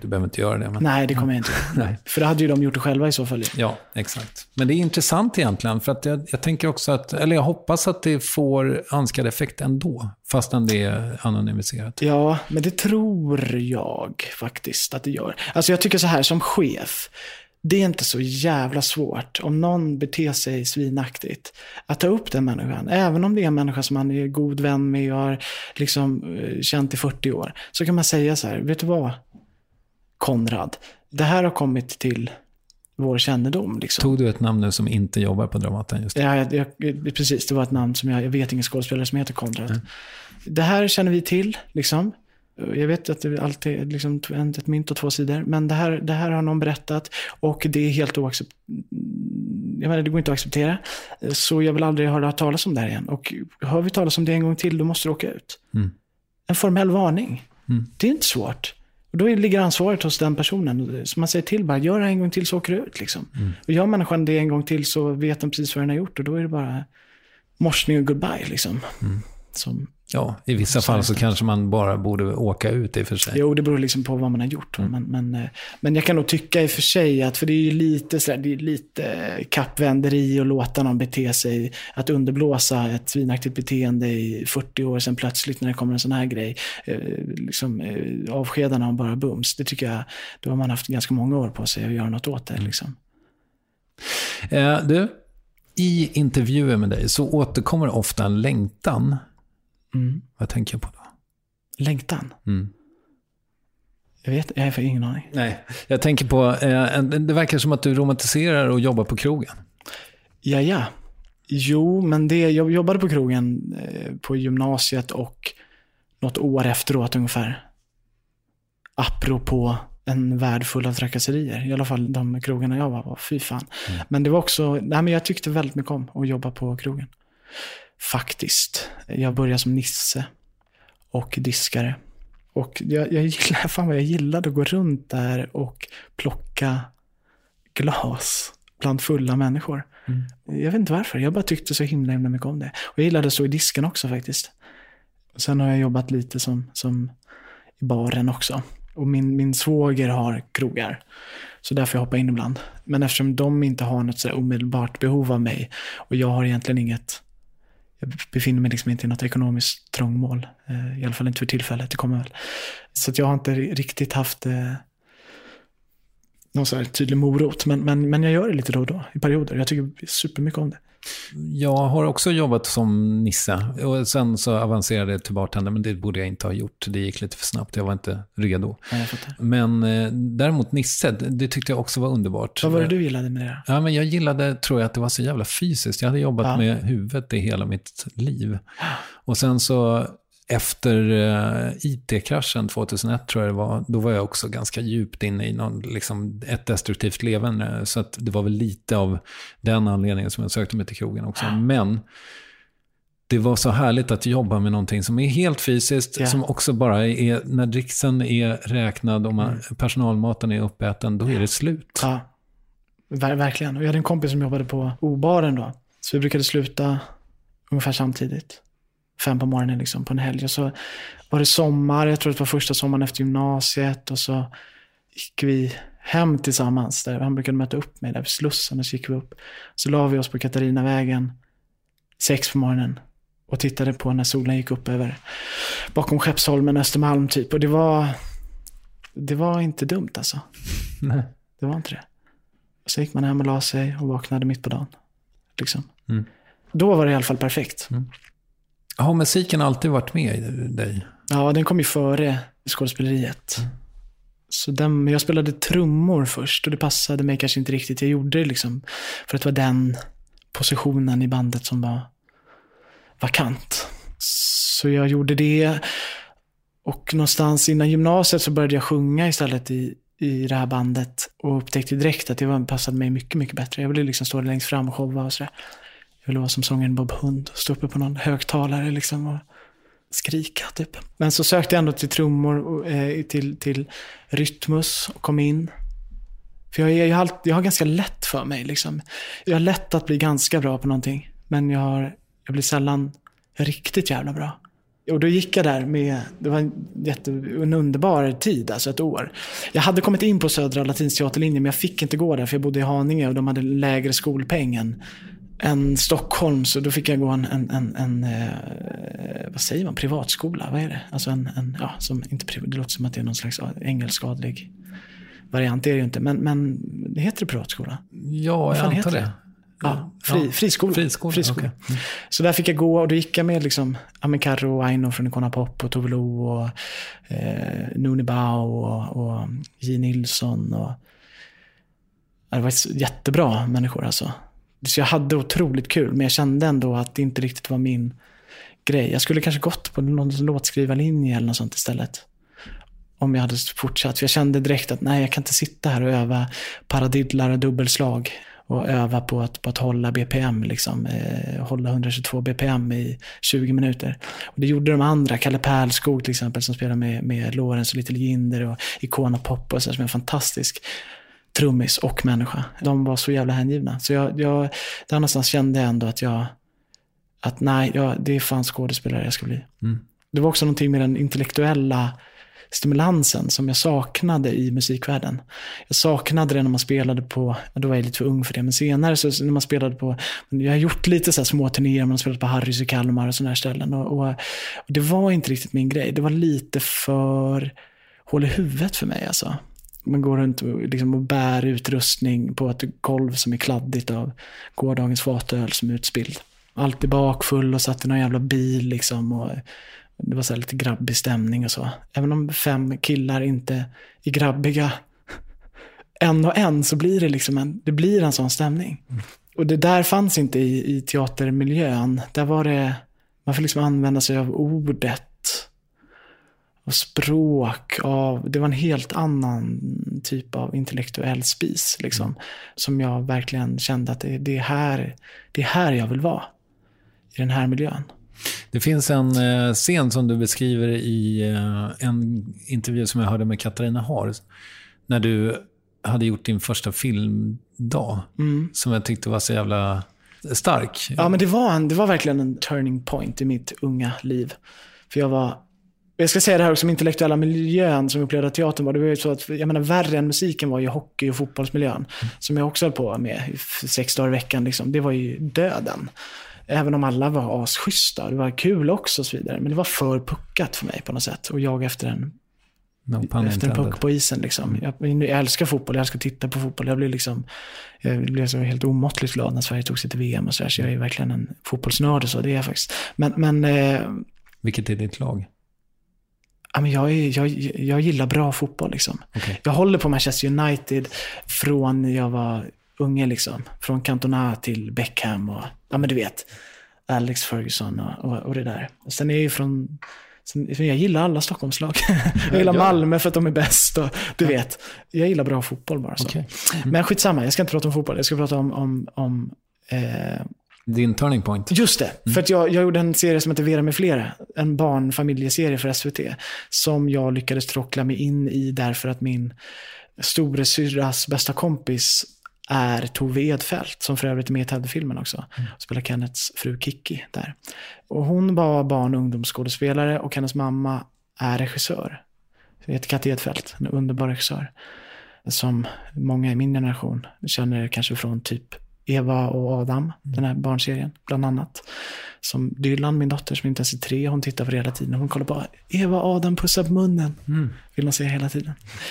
Du behöver inte göra det. Men... Nej, det kommer jag inte göra. Nej. För det hade ju de gjort det själva i så fall. Ja, exakt. Men det är intressant egentligen, för att jag tänker också att, eller jag hoppas att det får önskad effekt ändå, fastän det är anonymiserat. Ja, men det tror jag faktiskt att det gör. Alltså jag tycker så här, som chef, det är inte så jävla svårt om någon beter sig svinaktigt att ta upp den människan. Även om det är en människa som man är god vän med och har liksom känt i 40 år. Så kan man säga så här, vet du vad, Konrad, det här har kommit till vår kännedom. Liksom. Tog du ett namn nu som inte jobbar på Dramaten just det? Ja, precis. Det var ett namn som jag vet ingen skådespelare som heter Konrad. Det här känner vi till, liksom. Jag vet att det alltid är liksom ett mynt och två sidor, men det här har någon berättat och det är helt jag menar, det går inte att acceptera. Så jag vill aldrig höra talas om det här igen. Och hör vi talas om det en gång till, då måste du åka ut. En formell varning. Det är inte svårt. Och då ligger ansvaret hos den personen. Så man säger till bara, gör det en gång till så åker du ut. Liksom. Och gör människan det en gång till så vet den precis vad den har gjort. Och då är det bara morsning och goodbye. Liksom. Som, ja, i vissa fall så kanske man bara borde åka ut i för sig. Jo, det beror liksom på vad man har gjort. Men jag kan nog tycka i för sig att, för det är ju lite sådär, det är lite kappvänderi och låta någon bete sig, att underblåsa ett svinaktigt beteende i 40 år sedan plötsligt när det kommer en sån här grej, avskedarna och bara bums. Det tycker jag, då har man haft ganska många år på sig att göra något åt det liksom. Du, i intervjuer med dig så återkommer ofta en längtan. Vad tänker jag på då? Längtan? Jag har ingen aning. Nej, jag tänker på, det verkar som att du romantiserar och jobbar på krogen. Ja. Jo, men jag jobbade på krogen på gymnasiet och något år efteråt ungefär. Apropå en värld full av trakasserier. I alla fall de krogarna jag var fy fan. Men det var också, men jag tyckte väldigt mycket om att jobba på krogen. Faktiskt. Jag började som nisse och diskare. Och jag gillade att gå runt där och plocka glas bland fulla människor. Jag vet inte varför. Jag bara tyckte så himla mycket om det. Och jag gillade så i disken också faktiskt. Och sen har jag jobbat lite som i baren också. Och min svåger har krogar. Så därför jag hoppar in ibland. Men eftersom de inte har något så omedelbart behov av mig och jag har egentligen inget, jag befinner mig liksom inte i något ekonomiskt trångmål. I alla fall inte för tillfället, det kommer väl. Så att jag har inte riktigt haft någon så här tydlig morot. Men jag gör det lite då och då, i perioder. Jag tycker supermycket om det. Jag har också jobbat som nisse och sen så avancerade jag till bartender, men det borde jag inte ha gjort. Det gick lite för snabbt, jag var inte redo. Men däremot nisse, det tyckte jag också var underbart. Vad var det du gillade med det? Ja, men jag gillade, tror jag, att det var så jävla fysiskt. Jag hade jobbat med huvudet i hela mitt liv. Och sen så efter IT-kraschen 2001 tror jag det var, då var jag också ganska djupt inne i ett destruktivt levande, så att det var väl lite av den anledningen som jag sökte mig till krogen också. Men det var så härligt att jobba med någonting som är helt fysiskt, som också bara är, när dricksen är räknad och personalmaten är uppäten, då är det slut. Ja, verkligen. Och jag hade en kompis som jobbade på O-baren då, så vi brukade sluta ungefär samtidigt. 5 på morgonen liksom, på en helg. Och så var det sommar, jag tror det var första sommaren efter gymnasiet, och så gick vi hem tillsammans där han brukade möta upp mig där vid Slussen, och så gick vi upp. Så la vi oss på Katarinavägen 6 på morgonen och tittade på när solen gick upp över bakom Skeppsholmen, Östermalm typ. Och det var inte dumt alltså. Nej. Det var inte det. Och så gick man hem och la sig och vaknade mitt på dagen liksom. Då var det i alla fall perfekt. Har musiken alltid varit med i dig? Ja, den kom ju före skådespeleriet. Så jag spelade trummor först, och det passade mig kanske inte riktigt. Jag gjorde det liksom för att det var den positionen i bandet som var vakant. Så jag gjorde det, och någonstans innan gymnasiet så började jag sjunga istället i det här bandet, och upptäckte direkt att det passade mig mycket, mycket bättre. Jag ville liksom stå längst fram och showa och sådär. Jag ville vara som sångaren Bob Hund, stå uppe på någon högtalare liksom och skrika typ. Men så sökte jag ändå till trummor och till rytmus och kom in. För jag har ganska lätt för mig liksom. Jag har lätt att bli ganska bra på någonting, men jag blir sällan riktigt jävla bra. Och då gick jag där det var en underbar tid, alltså ett år. Jag hade kommit in på Södra Latinteaterlinjen, men jag fick inte gå där för jag bodde i Haninge och de hade lägre skolpeng än Stockholm, så då fick jag gå en vad säger man, privatskola, vad är det? Alltså som inte det låter som att det är någon slags engelskadlig variant, det är det ju inte, men det heter privatskola. Ja, jag antar det. Ja, friskola. Okay. Så där fick jag gå och då gick jag med liksom Amikaro och Aino från Icona Pop och Tove Lo och Nuni Bao och J. Nilsson och det var jättebra människor alltså. Så jag hade otroligt kul, men jag kände ändå att det inte riktigt var min grej. Jag skulle kanske gått på någon låtskrivarlinje eller något sånt istället. Om jag hade fortsatt. För jag kände direkt att nej, jag kan inte sitta här och öva paradiddlar och dubbelslag och öva på att hålla BPM liksom, hålla 122 BPM i 20 minuter. Och det gjorde de andra, Kalle Pärlskog till exempel, som spelar med Lorentz och Little Jinder och Icona Pop och så, som är en fantastisk trummis och människa. De var så jävla hängivna. Så jag där någonstans kände jag ändå att det är fan skådespelare jag ska bli. Det var också någonting med den intellektuella stimulansen som jag saknade i musikvärlden. Jag saknade det när man spelade på, då var jag lite för ung för det, men senare så när man spelade på, jag har gjort lite så här små turnéer, man spelade på Harrys i Kalmar och sådana här ställen och det var inte riktigt min grej. Det var lite för hål i huvudet för mig alltså. Man går runt och bär utrustning på ett golv som är kladdigt av gårdagens fatöl som är utspilld. Alltid bakfull och satt i någon jävla bil liksom, och det var så här lite grabbig stämning och så. Även om 5 killar inte är grabbiga en och en, så blir det liksom det blir en sån stämning. Och det där fanns inte i teatermiljön. Där var det, man får liksom använda sig av ordet och språk, det var en helt annan typ av intellektuell spis liksom, som jag verkligen kände att det är här jag vill vara, i den här miljön. Det finns en scen som du beskriver i en intervju som jag hörde med Katarina Haar, när du hade gjort din första filmdag, som jag tyckte var så jävla stark. Ja, men det var verkligen en turning point i mitt unga liv. För jag ska säga det här också, som intellektuella miljön som upplevde teatern var, det var ju så att, jag menar, värre än musiken var ju hockey- och fotbollsmiljön, som jag också höll på med 6 dagar i veckan liksom. Det var ju döden. Även om alla var asschyssta, det var kul också och så vidare, men det var för puckat för mig på något sätt, och jag efter en puck på isen liksom. Jag älskar fotboll, jag älskar att titta på fotboll. Jag blev så helt omåttligt glad när Sverige tog sig till VM och så jag är verkligen en fotbollsnörd och så, det är jag faktiskt. Men vilket är ditt lag? Ja, men jag gillar bra fotboll liksom. Okay. Jag håller på Manchester United från jag var unge liksom, från Cantona till Beckham och ja, men du vet, Alex Ferguson och det där. Och sen är jag ju jag gillar alla Stockholmslag. Jag gillar Malmö för att de är bäst och du vet, jag gillar bra fotboll bara så. Okay. Men skitsamma, jag ska inte prata om fotboll, jag ska prata om din turning point. Just det, för att jag gjorde en serie som heter Vera med flera, en barnfamiljeserie för SVT, som jag lyckades tråckla mig in i därför att min storesyrras bästa kompis är Tove Edfeldt, som för övrigt är med i Tävdefilmen också. Spelar Kennets fru Kiki där. Och hon var barn- och ungdomsskådespelare och hennes mamma är regissör. Hon heter Katte Edfeldt, en underbar regissör som många i min generation känner kanske från typ Eva och Adam, den här barnserien bland annat. Som Dylan, min dotter som inte ens är 3, hon tittar på det hela tiden. Hon kollar på Eva och Adam pussar på munnen. Vill man se hela tiden.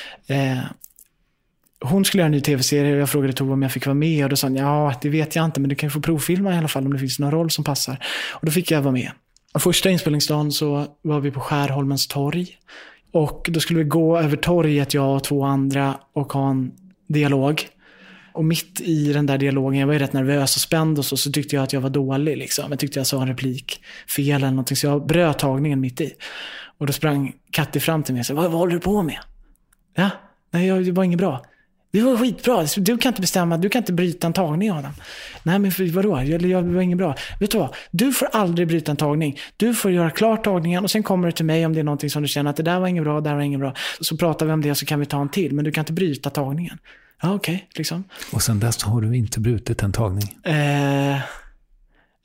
Hon skulle göra en ny tv-serie och jag frågade Tove om jag fick vara med, och då sa hon, ja, det vet jag inte, men du kan ju få provfilma i alla fall om det finns någon roll som passar. Och då fick jag vara med. Och första inspelningsdagen så var vi på Skärholmens torg, och då skulle vi gå över torget, jag och 2 andra, och ha en dialog. Och mitt i den där dialogen, jag var ju rätt nervös och spänd och så tyckte jag att jag var dålig liksom. Jag tyckte jag sa en replik fel eller någonting, så jag bröt tagningen mitt i. Och då sprang Katti fram till mig och sa, vad håller du på med? Ja, nej, det var inget bra. Det var skitbra, du kan inte bestämma, du kan inte bryta en tagning av dem. Nej, men vadå? Jag var inget bra. Vet du vad? Du får aldrig bryta en tagning. Du får göra klart tagningen och sen kommer du till mig om det är någonting som du känner att det där var inget bra, det där var inget bra. Så pratar vi om det och så kan vi ta en till, men du kan inte bryta tagningen. Ja, okej, liksom. Och sen dess har du inte brutit en tagning?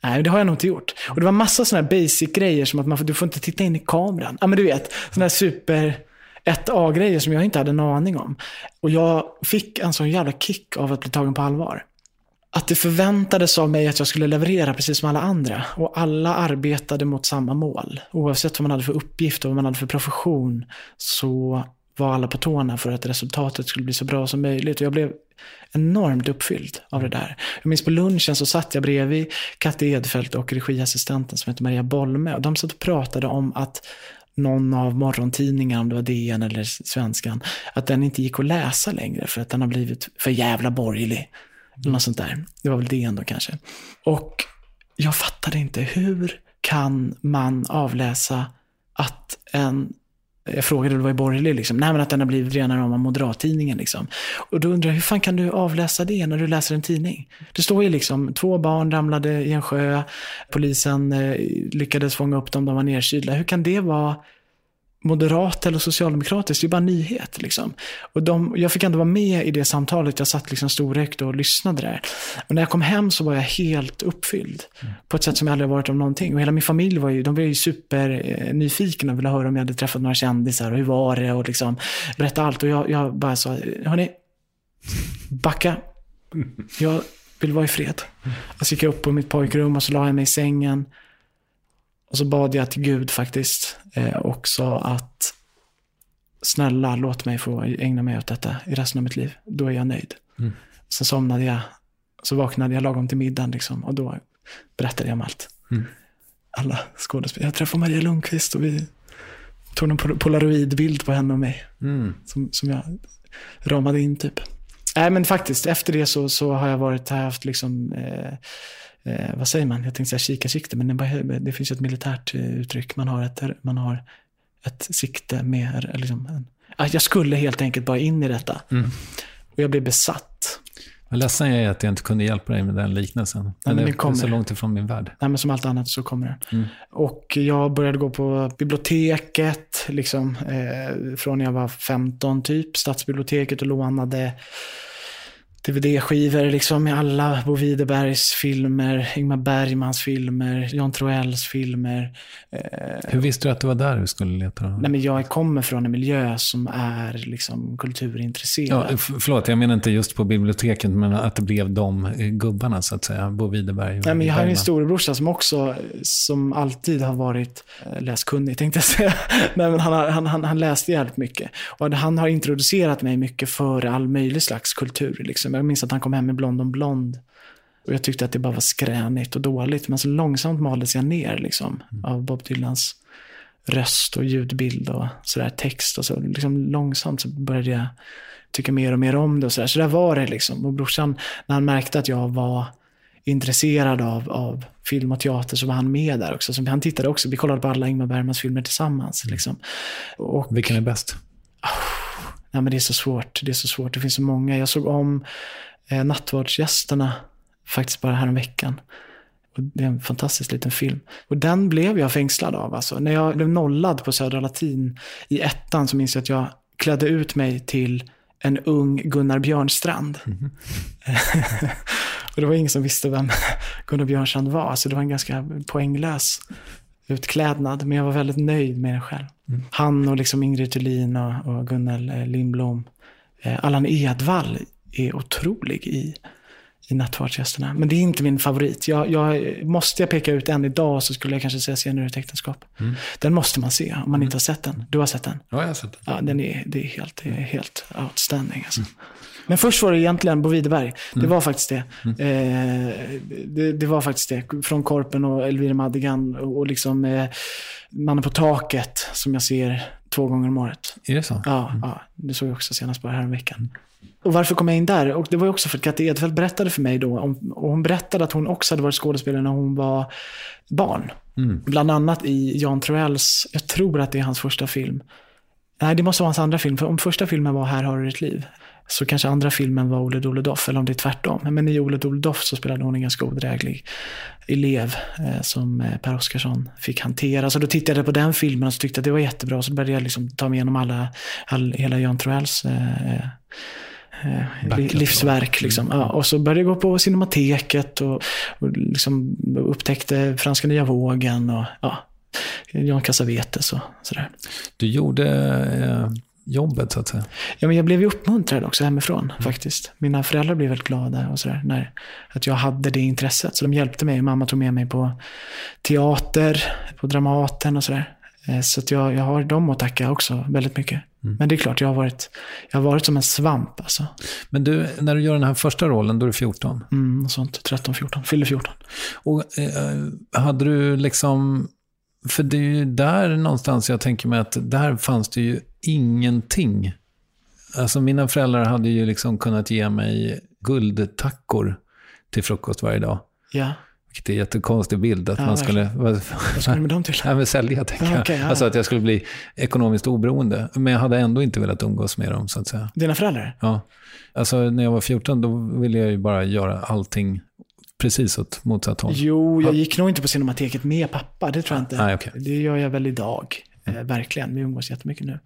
Nej, det har jag nog inte gjort. Och det var massa såna här basic grejer som att du får inte titta in i kameran. Ja, men du vet, såna här super 1A-grejer som jag inte hade en aning om. Och jag fick en sån jävla kick av att bli tagen på allvar. Att det förväntades av mig att jag skulle leverera precis som alla andra. Och alla arbetade mot samma mål. Oavsett vad man hade för uppgift och vad man hade för profession, så var alla på tårna för att resultatet skulle bli så bra som möjligt. Och jag blev enormt uppfylld av det där. Jag minns på lunchen så satt jag bredvid Katte Edfeldt och regiassistenten som heter Maria Bolme. Och de satt och pratade om att någon av morgontidningarna, om det var DN eller Svenskan, att den inte gick att läsa längre för att den har blivit för jävla borgerlig. Eller något sånt där. Det var väl DN då kanske. Och jag fattade inte, hur kan man avläsa att jag frågade om det var borgerlig liksom. Nej, men att den har blivit renare om moderattidningen liksom. Och då undrar jag, hur fan kan du avläsa det när du läser en tidning? Det står ju liksom, 2 barn ramlade i en sjö, polisen lyckades fånga upp dem, de var nerkylda. Hur kan det vara moderat eller socialdemokratiskt? Det är bara nyhet liksom. Och jag fick ändå vara med i det samtalet. Jag satt liksom storrökt och lyssnade där. Och när jag kom hem så var jag helt uppfylld på ett sätt som jag aldrig varit om någonting. Och hela min familj var ju super nyfikna och ville höra om jag hade träffat några kändisar och hur var det och liksom berätta allt. Och jag bara sa, hörni, backa. Jag vill vara i fred. Och så gick jag upp på mitt pojkrum och så la jag mig i sängen. Och så bad jag till Gud faktiskt också att snälla, låt mig få ägna mig åt detta i resten av mitt liv. Då är jag nöjd. Sen somnade jag, så vaknade jag lagom till middagen liksom, och då berättade jag om allt. Alla skådespelare. Jag träffade Maria Lundqvist och vi tog en polaroidbild på henne och mig som jag ramade in typ. Nej, men faktiskt efter det så har jag haft liksom vad säger man? Jag tänkte säga kikarsikte, men det finns ett militärt uttryck. Man har ett sikte med liksom, jag skulle helt enkelt bara in i detta. Och jag blev besatt. Jag är ledsen jag är att jag inte kunde hjälpa dig med den liknelsen. Men det är så långt ifrån min värld. Nej, men som allt annat så kommer den. Och jag började gå på biblioteket liksom, från jag var 15 typ, stadsbiblioteket, och lånade DVD-skivor liksom med alla Bo Widerbergs filmer, Ingmar Bergmans filmer, Jan Troells filmer. Hur visste du att det var där du skulle leta? Nej, men jag kommer från en miljö som är liksom kulturintresserad. Ja, förlåt, jag menar inte just på biblioteket, men att det blev de gubbarna så att säga, Bo Widerberg. Nej, men jag har en storebrorsa som alltid har varit läskunnig, tänkte jag säga. Nej, men han läste jävligt mycket. Och han har introducerat mig mycket för all möjlig slags kultur liksom. Jag minns att han kom hem med Blond om blond. Och jag tyckte att det bara var skränigt och dåligt. Men så långsamt maldes jag ner liksom, av Bob Dylans röst och ljudbild och sådär, text. Och så liksom långsamt så började jag tycka mer och mer om det. Och så där var det liksom. Och brorsan, när han märkte att jag var intresserad av film och teater, så var han med där också. Så han tittade också. Vi kollade på alla Ingmar Bergmans filmer tillsammans. Liksom. Och vilken är bäst? Nej, men det är så svårt. Det finns så många. Jag såg om Nattvardsgästerna faktiskt bara här en veckan. Och det är en fantastisk liten film. Och den blev jag fängslad av. Alltså. När jag blev nollad på Södra Latin i 1:an, så minns jag att jag klädde ut mig till en ung Gunnar Björnstrand. Och det var ingen som visste vem Gunnar Björnstrand var. Så det var en ganska poänglös utklädnad, men jag var väldigt nöjd med den själv. Han och liksom Ingrid Thulin och Gunnel Lindblom. Allan Edwall är otrolig i Nattvardsgästerna. Men det är inte min favorit. Måste jag peka ut en idag, så skulle jag kanske säga Scener ur ett äktenskap. Den måste man se om man inte har sett den. Du har sett den? Ja, jag har sett den. Ja, det är helt outstanding alltså. Men först var det egentligen Bo Widerberg. Det var faktiskt det. Det var faktiskt det. Från Korpen och Elvira Madigan och liksom Mannen på taket, som jag ser 2 gånger om året. Är det så? Ja, det såg jag också senast bara här en veckan. Och varför kom jag in där? Och det var ju också för att Katte Edfeldt berättade för mig då, och hon berättade att hon också hade varit skådespelare när hon var barn. Bland annat i Jan Troells, jag tror att det är hans första film. Nej, det måste vara hans andra film. För om första filmen var Här har du ditt liv, så kanske andra filmen var Ole Dole Doff, eller om det är tvärtom. Men i Ole Dole Doff så spelade hon en ganska odräglig elev som Per Oscarsson fick hantera. Så då tittade jag på den filmen och så tyckte att det var jättebra. Så började jag liksom ta mig igenom hela Jan Troells livsverk liksom. Ja, och så började jag gå på Cinemateket och liksom upptäckte Franska nya vågen och Jan Cassavetes och sådär. Du gjorde jobbet så att säga. Ja, men jag blev ju uppmuntrad också hemifrån faktiskt. Mina föräldrar blev väldigt glada och sådär, att jag hade det intresset. Så de hjälpte mig. Mamma tog med mig på teater, på Dramaten och sådär. Så att jag har dem att tacka också väldigt mycket. Men det är klart, jag har varit som en svamp alltså. Men du, när du gör den här första rollen, då är du 14? Sånt, 13-14, fyller 14. Och hade du liksom... För det är ju där någonstans jag tänker mig att där fanns det ju ingenting. Alltså mina föräldrar hade ju liksom kunnat ge mig guldtackor till frukost varje dag. Ja. Vilket är en jättekonstig bild att man skulle... Vad skulle du med dem till? Sälja, tänker jag. Okay, ja. Alltså att jag skulle bli ekonomiskt oberoende. Men jag hade ändå inte velat umgås med dem, så att säga. Dina föräldrar? Ja. Alltså när jag var 14 då ville jag ju bara göra allting precis åt motsatt håll. Jo, jag gick nog inte på Cinemateket med pappa, det tror jag inte. Nej, okay. Det gör jag väl idag, verkligen. Vi umgås jättemycket nu.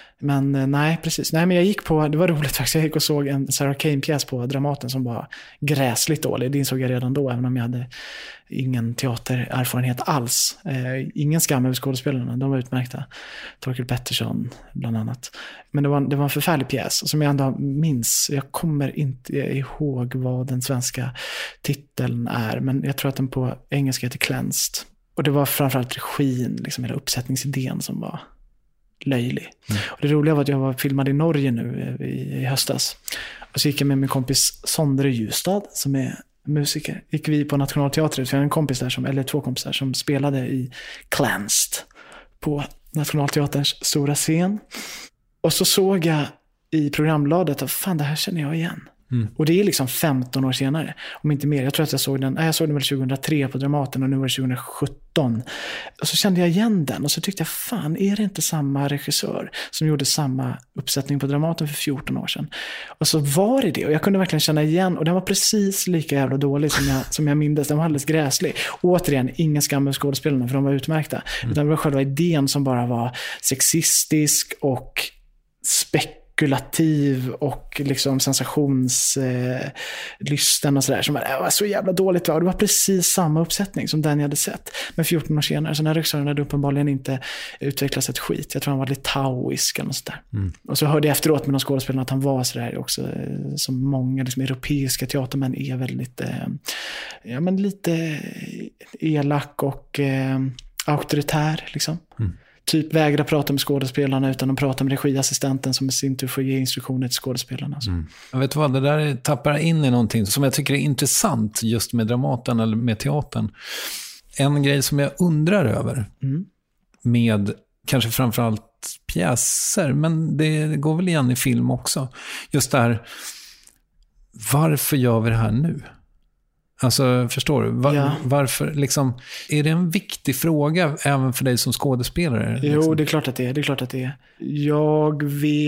Men nej, precis. Nej, men jag gick på, det var roligt faktiskt, jag gick och såg en Sarah Kane-pjäs på Dramaten som var gräsligt dålig. Det insåg jag redan då, även om jag hade ingen teatererfarenhet alls. Ingen skam över skådespelarna, de var utmärkta. Torkel Pettersson bland annat. Men det var en förfärlig pjäs som jag ändå minns. Jag kommer inte ihåg vad den svenska titeln är, men jag tror att den på engelska heter Cleansed. Och det var framförallt regin, liksom hela uppsättningsidén som var löjlig. Och det roliga var att jag var filmad i Norge nu i höstas. Och så gick jag med min kompis Sondre Justad som är musiker. Gick vi på Nationalteatret, för jag har en kompis där eller 2 kompisar som spelade i Cleansed på Nationalteaterns stora scen. Och så såg jag i programbladet att fan, det här känner jag igen. Och det är liksom 15 år senare, om inte mer. Jag tror att jag såg den väl 2003 på Dramaten och nu var det 2017. Och så kände jag igen den och så tyckte jag, fan, är det inte samma regissör som gjorde samma uppsättning på Dramaten för 14 år sedan? Och så var det och jag kunde verkligen känna igen, och den var precis lika jävla dålig som jag mindes. Den var alldeles gräslig. Och återigen, ingen skam med skådespelarna för de var utmärkta. Utan det var själva idén som bara var sexistisk och spekulativ och liksom sensationslysten och sådär som var så jävla dåligt. Och det var precis samma uppsättning som den jag hade sett. Men 14 år senare, så den här regissören hade uppenbarligen inte utvecklats ett skit. Jag tror han var lite taoisk eller sådär. Och så hörde jag efteråt med någon skådespelare att han var sådär också, som många liksom europeiska teatermän är väldigt lite elak och auktoritär liksom. Typ vägra prata med skådespelarna utan att prata med regiassistenten som i sin tur får ge instruktioner till skådespelarna. Jag vet vad, det där tappar in i någonting som jag tycker är intressant just med Dramaten eller med teatern. En grej som jag undrar över med kanske framförallt pjäser, men det går väl igen i film också. Just där, varför gör vi det här nu? Alltså, förstår du? Varför, liksom, är det en viktig fråga även för dig som skådespelare? Jo, liksom? Det är klart att det är. Det är klart att det är. Jag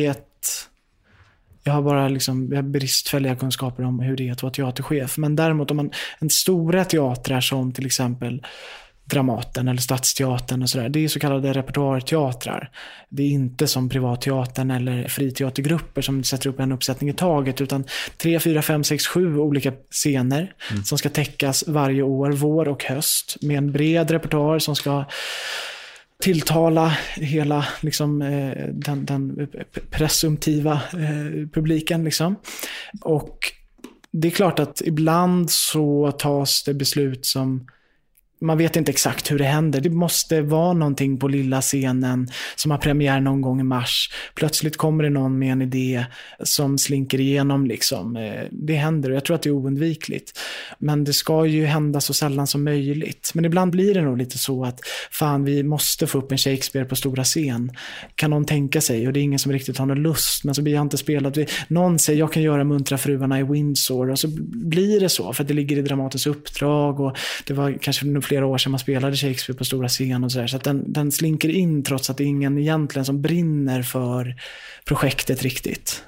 har bara liksom, jag har bristfälliga kunskaper om hur det är att vara teaterchef. Men däremot om en stora teatrar som till exempel Dramaten eller Stadsteatern och sådär, det är så kallade repertoarteatrar. Det är inte som privatteatern eller friteatergrupper som sätter upp en uppsättning i taget, utan 3, 4, 5, 6, 7 olika scener som ska täckas varje år, vår och höst, med en bred repertoar som ska tilltala hela liksom, den presumtiva publiken liksom. Och det är klart att ibland så tas det beslut som man vet inte exakt hur det händer. Det måste vara någonting på lilla scenen som har premiär någon gång i mars. Plötsligt kommer det någon med en idé som slinker igenom. Liksom. Det händer och jag tror att det är oundvikligt. Men det ska ju hända så sällan som möjligt. Men ibland blir det nog lite så att fan, vi måste få upp en Shakespeare på stora scen. Kan någon tänka sig? Och det är ingen som riktigt har någon lust. Men så blir jag inte spelat. Någon säger jag kan göra Muntra fruarna i Windsor. Och så blir det så för att det ligger i Dramatens uppdrag. Och det var kanske nog fler flera år sedan man spelade Shakespeare på stora scen och sådär. Så att den slinker in trots att det är ingen egentligen som brinner för projektet riktigt.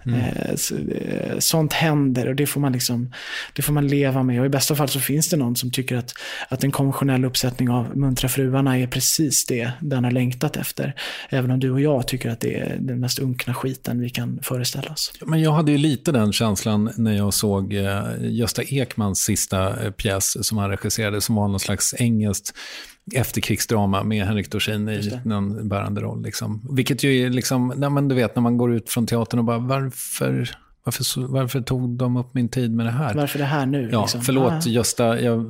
Sånt händer och det får man leva med. Och i bästa fall så finns det någon som tycker att en konventionell uppsättning av Muntra fruarna är precis det den har längtat efter. Även om du och jag tycker att det är den mest unkna skiten vi kan föreställa oss. Men jag hade ju lite den känslan när jag såg Gösta Ekmans sista pjäs som han regisserade, som var någon slags engelskt efterkrigsdrama med Henrik Dorsin i någon bärande roll. Liksom. Vilket ju är liksom, du vet när man går ut från teatern och bara varför tog de upp min tid med det här? Varför det här nu? Ja, liksom? Förlåt Gösta, jag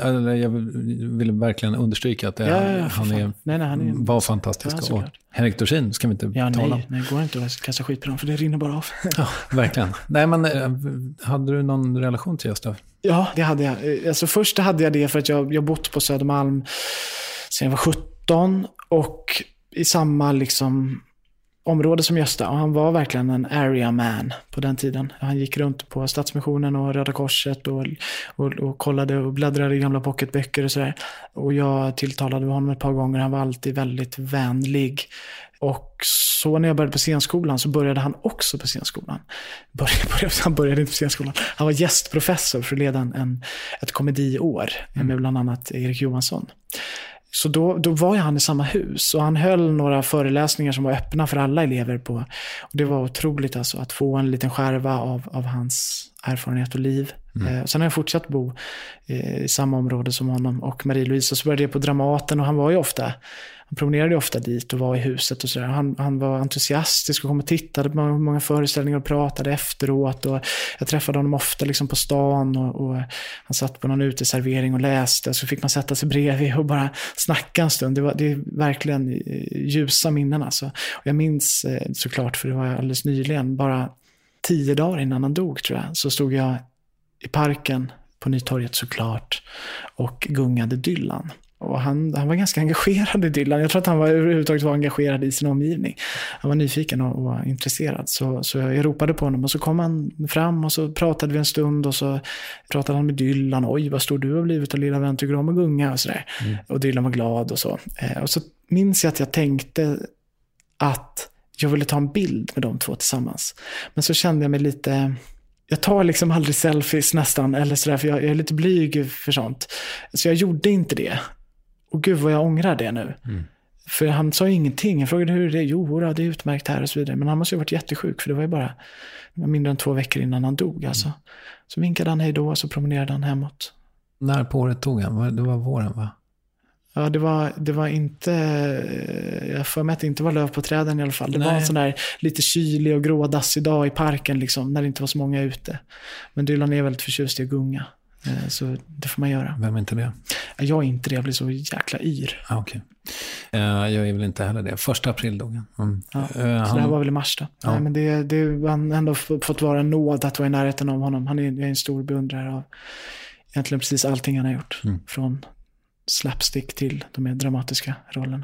vill verkligen understryka att han var fantastisk. Och Henrik Dorsin ska vi inte tala om. Nej, går inte att kasta skit på dem för det rinner bara av. Ja, verkligen. Nej, men hade du någon relation till Gösta? Ja, det hade jag. Alltså, först hade jag det för att jag bott på Södermalm sedan jag var 17 och i samma liksom område som Gösta, och han var verkligen en area man på den tiden. Han gick runt på Stadsmissionen och Röda Korset och kollade och bläddrade i gamla pocketböcker och sådär. Och jag tilltalade honom ett par gånger. Han var alltid väldigt vänlig. Och så när jag började på scenskolan så började han också på scenskolan. Han började inte på scenskolan. Han var gästprofessor för att leda ett komediår med bland annat Erik Johansson. Så då var han i samma hus och han höll några föreläsningar som var öppna för alla elever på. Och det var otroligt alltså att få en liten skärva av hans erfarenhet och liv. Sen har jag fortsatt bo i samma område som honom och Marie-Louise, och så började jag på Dramaten och han promenerade ofta dit och var i huset och sådär. Han var entusiastisk och kom och tittade på många föreställningar och pratade efteråt, och jag träffade honom ofta liksom på stan och han satt på någon uteservering och läste, så fick man sätta sig bredvid och bara snacka en stund. Det är verkligen ljusa minnen alltså. Och jag minns såklart, för det var alldeles nyligen, bara 10 dagar innan han dog tror jag, så stod jag i parken på Nytorget såklart och gungade Dylan. Och han var ganska engagerad i Dylan. Jag tror att han överhuvudtaget var engagerad i sin omgivning. Han var nyfiken och intresserad. Så jag ropade på honom och så kom han fram och så pratade vi en stund och så pratade han med Dylan. Oj, vad står du och blivit och lilla vän, tycker om att gunga och sådär. Och Dylan var glad och så. Och så minns jag att jag tänkte att jag ville ta en bild med de två tillsammans. Men så kände jag mig lite... Jag tar liksom aldrig selfies nästan eller sådär, för jag är lite blyg för sånt. Så jag gjorde inte det. Och gud vad jag ångrar det nu. För han sa ingenting. Jag frågade hur är det? Jo, det är utmärkt här och så vidare. Men han måste ju ha varit jättesjuk, för det var ju bara mindre än 2 veckor innan han dog. Alltså. Så vinkade han hej då och så promenerade han hemåt. När på året tog han? Det var våren, va? Ja, det var inte... Jag får med att det inte var löv på träden i alla fall. Det var en sån där lite kylig och grådassig dag i parken liksom, när det inte var så många ute. Men Dylan är väldigt förtjust i att gunga. Så det får man göra. Vem är inte det? Jag är inte det, jag blir så jäkla yr. Okej. Jag är väl inte heller det. 1 april dog han. Så det här var väl i mars då. Ja. Nej, men det har ändå fått vara en nåd att vara i närheten av honom. Han är en stor beundrare av egentligen precis allting han har gjort. Från slapstick till de mer dramatiska rollerna.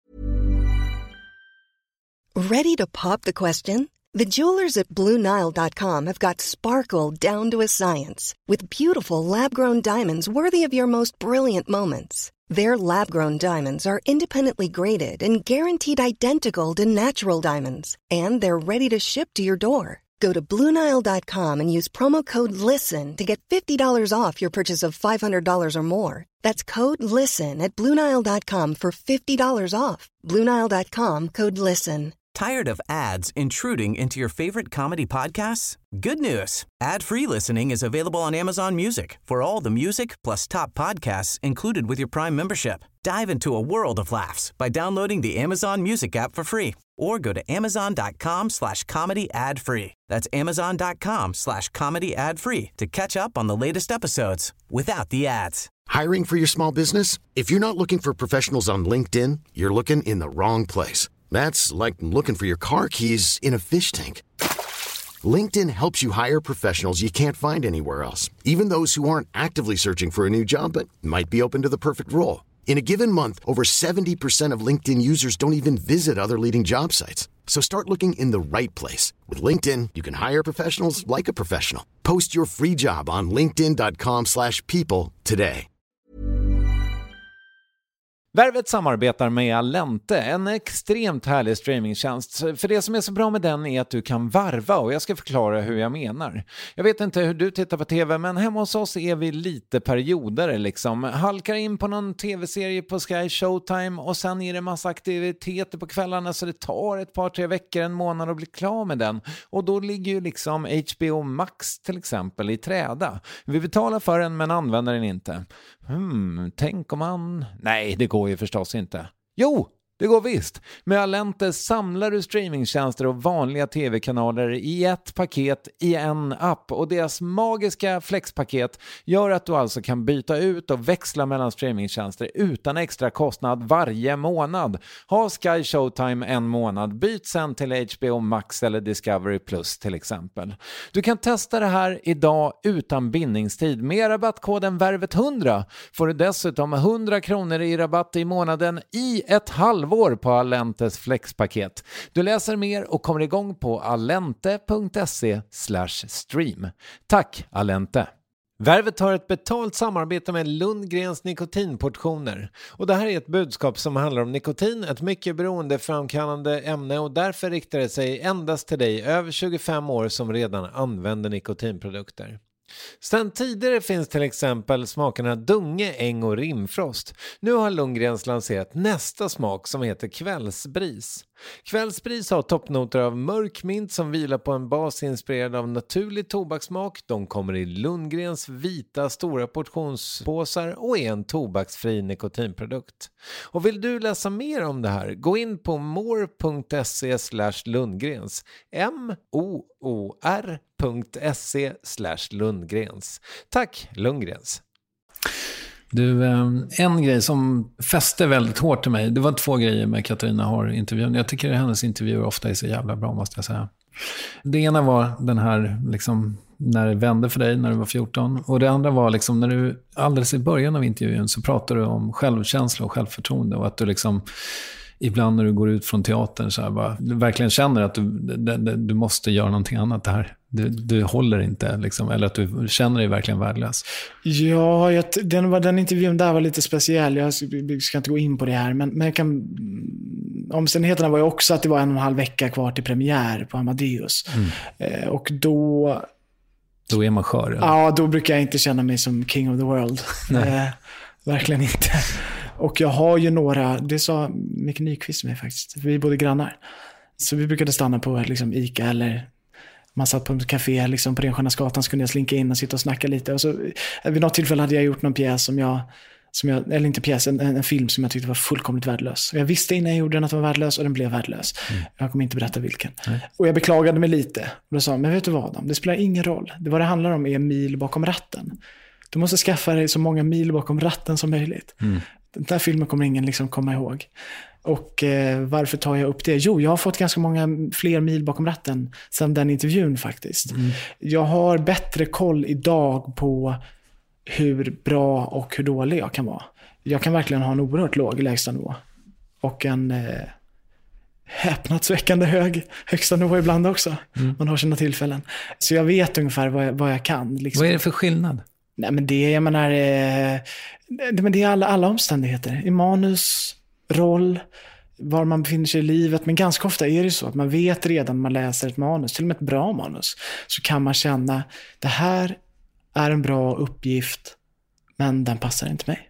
Ready to pop the question? The jewelers at BlueNile.com have got sparkle down to a science with beautiful lab-grown diamonds worthy of your most brilliant moments. Their lab-grown diamonds are independently graded and guaranteed identical to natural diamonds, and they're ready to ship to your door. Go to BlueNile.com and use promo code LISTEN to get $50 off your purchase of $500 or more. That's code LISTEN at BlueNile.com for $50 off. BlueNile.com, code LISTEN. Tired of ads intruding into your favorite comedy podcasts? Good news. Ad-free listening is available on Amazon Music for all the music plus top podcasts included with your Prime membership. Dive into a world of laughs by downloading the Amazon Music app for free or go to amazon.com/comedy ad-free. That's amazon.com/comedy ad-free to catch up on the latest episodes without the ads. Hiring for your small business? If you're not looking for professionals on LinkedIn, you're looking in the wrong place. That's like looking for your car keys in a fish tank. LinkedIn helps you hire professionals you can't find anywhere else, even those who aren't actively searching for a new job but might be open to the perfect role. In a given month, over 70% of LinkedIn users don't even visit other leading job sites. So start looking in the right place. With LinkedIn, you can hire professionals like a professional. Post your free job on linkedin.com/people today. Värvet samarbetar med Allente, en extremt härlig streamingtjänst. För det som är så bra med den är att du kan varva, och jag ska förklara hur jag menar. Jag vet inte hur du tittar på tv, men hemma hos oss är vi lite perioder liksom. Halkar in på någon tv-serie på Sky Showtime och sen är det massa aktiviteter på kvällarna, så det tar ett par, 3 veckor, en månad att bli klar med den. Och då ligger ju liksom HBO Max till exempel i träda. Vi betalar för den men använder den inte. Tänk om man... Nej, det går ju förstås inte. Jo, det går visst. Med Allente samlar du streamingtjänster och vanliga tv-kanaler i ett paket i en app, och deras magiska flexpaket gör att du alltså kan byta ut och växla mellan streamingtjänster utan extra kostnad varje månad. Ha Sky Showtime en månad, byt sen till HBO Max eller Discovery Plus till exempel. Du kan testa det här idag utan bindningstid. Med rabattkoden VÄRVET100 får du dessutom 100 kronor i rabatt i månaden i ett halvår på Allentes flexpaket. Du läser mer och kommer igång på allente.se/stream. Tack Allente! Värvet har ett betalt samarbete med Lundgrens nikotinportioner. Och det här är ett budskap som handlar om nikotin, ett mycket beroendeframkallande ämne, och därför riktar det sig endast till dig över 25 år som redan använder nikotinprodukter. Sen tidigare finns till exempel smakerna Dunge, Äng och Rimfrost. Nu har Lundgrens lanserat nästa smak som heter Kvällsbris. Kvällsbris har toppnoter av mörk mint som vilar på en bas inspirerad av naturlig tobakssmak. De kommer i Lundgrens vita stora portionspåsar och är en tobaksfri nikotinprodukt. Och vill du läsa mer om det här, gå in på more.se/Lundgrens. moor.se/Lundgrens. Tack Lundgrens! Du, en grej som fäste väldigt hårt till mig, det var 2 grejer med Katarina Har-intervjun. Jag tycker att hennes intervjuer ofta är så jävla bra, måste jag säga. Det ena var den här, liksom, när det vände för dig när du var 14. Och det andra var liksom, när du alldeles i början av intervjun så pratade du om självkänsla och självförtroende. Och att du liksom, ibland när du går ut från teatern så här, bara, du verkligen känner att du måste göra någonting annat det här. Du håller inte, liksom, eller att du känner dig verkligen värdelös. Ja, den intervjun där var lite speciell. Jag ska inte gå in på det här, men jag kan... Omständigheterna var ju också att det var 1,5 vecka kvar till premiär på Amadeus. Och då är man skör, eller? Ja, då brukar jag inte känna mig som king of the world. Verkligen inte. Och jag har ju några, det sa Micke Nyqvist med faktiskt, vi är både grannar. Så vi brukade stanna på liksom Ica, eller man satt på ett café liksom på Renskönarsgatan, så kunde jag slinka in och sitta och snacka lite. Och så vid något tillfälle hade jag gjort någon pjäs som jag eller inte pjäs, en film som jag tyckte var fullkomligt värdelös. Och jag visste innan jag gjorde den att den var värdelös, och den blev värdelös. Jag kommer inte berätta vilken. Och jag beklagade mig lite. Och då sa, men vet du vad? Det spelar ingen roll. Vad det handlar om är mil bakom ratten. Du måste skaffa dig så många mil bakom ratten som möjligt. Den här filmen kommer ingen liksom komma ihåg. Och varför tar jag upp det? Jo, jag har fått ganska många fler mil bakom ratten sedan den intervjun faktiskt. Jag har bättre koll idag på hur bra och hur dålig jag kan vara. Jag kan verkligen ha en oerhört låg lägsta nivå. Och en häpnadsväckande hög högsta nivå ibland också. Man har sina tillfällen. Så jag vet ungefär vad jag kan. Liksom. Vad är det för skillnad? Nej, men det är alla omständigheter. I manus, roll, var man befinner sig i livet. Men ganska ofta är det så att man vet redan när man läser ett manus, till och med ett bra manus, så kan man känna, det här är en bra uppgift, men den passar inte mig.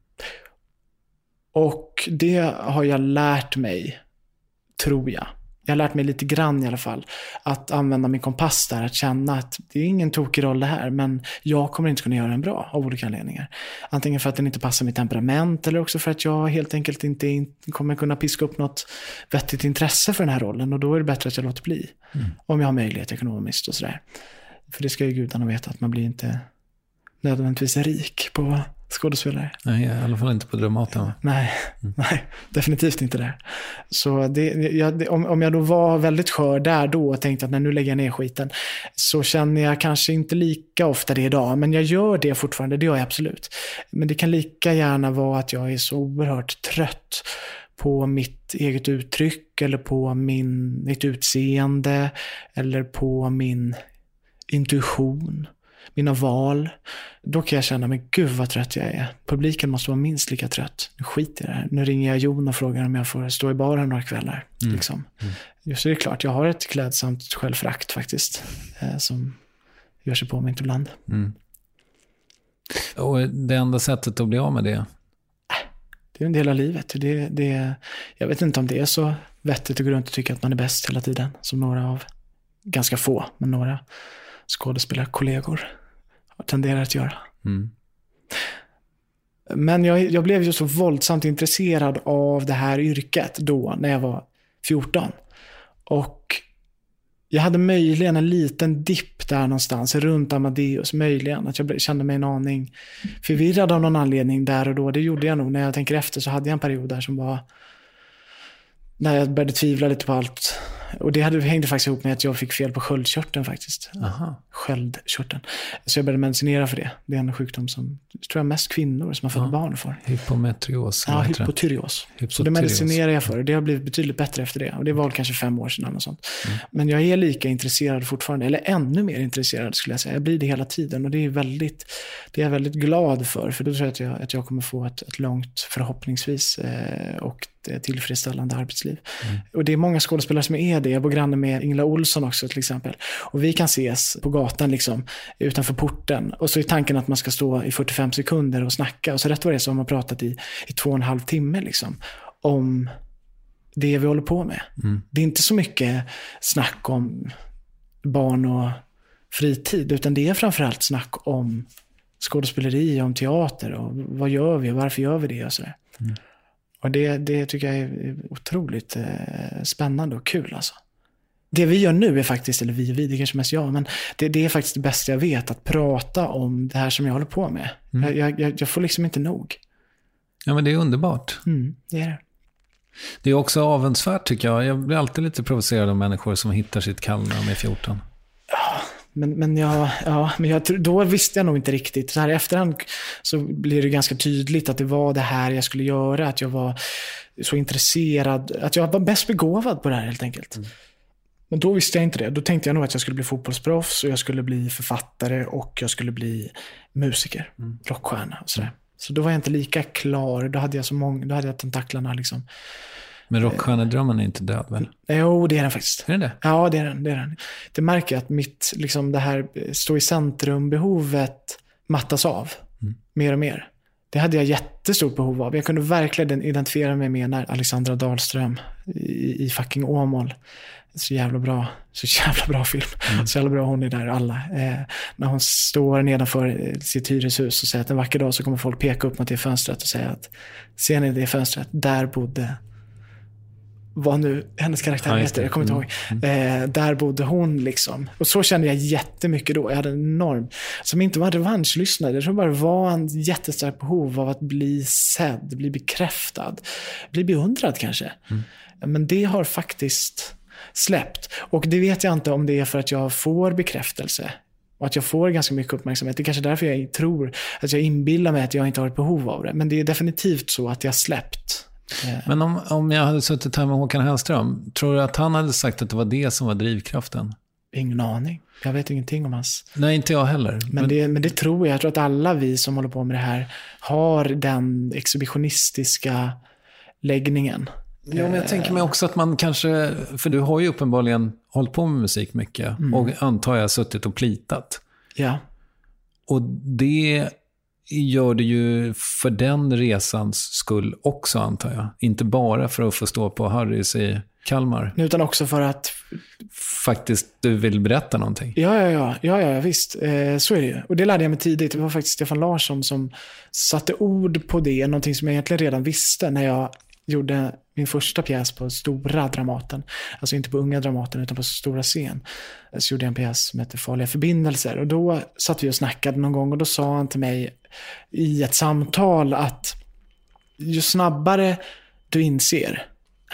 Och det har jag lärt mig, tror jag. Jag har lärt mig lite grann i alla fall att använda min kompass där, att känna att det är ingen tokig roll det här, men jag kommer inte kunna göra den bra av olika anledningar. Antingen för att den inte passar mitt temperament, eller också för att jag helt enkelt inte kommer kunna piska upp något vettigt intresse för den här rollen, och då är det bättre att jag låter bli. Om jag har möjlighet ekonomiskt och sådär. För det ska ju gudarna veta, att man blir inte nödvändigtvis rik på skådespelare. Nej, i alla fall inte på Dramaten. Nej, definitivt inte där. Så om jag då var väldigt skör där då och tänkte att nu lägger jag ner skiten, så känner jag kanske inte lika ofta det idag. Men jag gör det fortfarande, det gör jag absolut. Men det kan lika gärna vara att jag är så oerhört trött på mitt eget uttryck, eller på mitt utseende, eller på min intuition. mina val, då kan jag känna, men gud vad trött jag är. Publiken måste vara minst lika trött. Nu skiter jag i det här. Nu ringer jag Jon och frågar om jag får stå i baren några kvällar. Liksom. Just det är klart, jag har ett klädsamt självförakt faktiskt, som gör sig på mig inte ibland. Och det enda sättet att bli av med det? Det är en del av livet. Jag vet inte om det är så vettigt att gå runt och tycka att man är bäst hela tiden, som några av, ganska få, men några skådespelarkollegor tenderar att göra. Men jag blev ju så våldsamt intresserad av det här yrket då, när jag var 14. Och jag hade möjligen en liten dipp där någonstans runt Amadeus, möjligen att jag kände mig en aning förvirrad av någon anledning där och då. Det gjorde jag nog. När jag tänker efter så hade jag en period där som var, när jag började tvivla lite på allt. Och det hängde faktiskt ihop med att jag fick fel på sköldkörteln faktiskt. Sköldkörteln. Så jag började medicinera för det. Det är en sjukdom som, tror jag, mest kvinnor som har fått barn för. Hypometrios. Ja, hypotyreos. Så det medicinerar jag för. Det har blivit betydligt bättre efter det. Och det var kanske 5 år sedan eller sånt. Men jag är lika intresserad fortfarande. Eller ännu mer intresserad skulle jag säga. Jag blir det hela tiden. Och det är jag väldigt glad för då tror jag att jag kommer få ett långt, förhoppningsvis, och tillfredsställande arbetsliv. Och det är många skådespelare som är det. Jag bor granne med Ingela Olsson också till exempel. Och vi kan ses på gatan liksom, utanför porten. Och så är tanken att man ska stå i 45 sekunder och snacka. Och så rätt vad det är så har man pratat i 2,5 timmar liksom, om det vi håller på med. Det är inte så mycket snack om barn och fritid, utan det är framförallt snack om skådespeleri, om teater och vad gör vi och varför gör vi det och sådär. Och det tycker jag är otroligt spännande och kul alltså. Det vi gör nu är faktiskt, eller vi det kanske mest jag, men det är faktiskt det bästa jag vet, att prata om det här som jag håller på med. Jag får liksom inte nog. Ja, men det är underbart. Det är det. Det är också avundsvärt tycker jag. Jag blir alltid lite provocerad av människor som hittar sitt kall när de är 14. Men då visste jag nog inte riktigt. Så här i efterhand så blir det ganska tydligt att det var det här jag skulle göra. Att jag var så intresserad. Att jag var bäst begåvad på det här helt enkelt. Men då visste jag inte det. Då tänkte jag nog att jag skulle bli fotbollsproffs och jag skulle bli författare och jag skulle bli musiker, rockstjärna och sådär. Så då var jag inte lika klar. Då hade jag tentaklarna liksom. Men rockstjärnedrömmen är inte död, väl? Jo, det är den faktiskt. Är det? Ja, det är den. Det märker jag att mitt, liksom det här stå i centrum-behovet mattas av mer och mer. Det hade jag jättestort behov av. Jag kunde verkligen identifiera mig med när Alexandra Dahlström i fucking Åmål. Så jävla bra film. Så jävla bra hon är där alla. När hon står nedanför sitt hyreshus och säger att en vacker dag så kommer folk peka upp mot det fönstret och säga att ser ni det fönstret? Där bodde, vad nu hennes karaktär heter, jag kommer inte ihåg. Där bodde hon liksom. Och så kände jag jättemycket då. Jag hade en enorm, som inte var en revanschlyssnare. Jag tror bara det var en jättestark behov av att bli sedd, bli bekräftad, bli beundrad kanske. Men det har faktiskt släppt. Och det vet jag inte om det är för att jag får bekräftelse och att jag får ganska mycket uppmärksamhet. Det är kanske därför jag tror att jag inbillar mig att jag inte har ett behov av det. Men det är definitivt så att jag släppt. Men om jag hade suttit här med Håkan Hellström, tror du att han hade sagt att det var det som var drivkraften? Ingen aning. Jag vet ingenting om hans. Nej, inte jag heller. Men det tror jag. Jag tror att alla vi som håller på med det här har den exhibitionistiska läggningen. Ja, men jag tänker mig också att man kanske, för du har ju uppenbarligen hållit på med musik mycket och antar jag suttit och plitat. Ja. Och det gör det ju för den resans skull också, antar jag. Inte bara för att få stå på Harrys i Kalmar. Utan också för att faktiskt du vill berätta någonting. Ja, visst. Så är det ju. Och det lärde jag mig tidigt. Det var faktiskt Stefan Larsson som satte ord på det. Någonting som jag egentligen redan visste när jag gjorde min första pjäs på stora Dramaten. Alltså inte på unga Dramaten utan på stora scen. Så gjorde jag en pjäs som heter Farliga förbindelser. Och då satt vi och snackade någon gång och då sa han till mig i ett samtal att ju snabbare du inser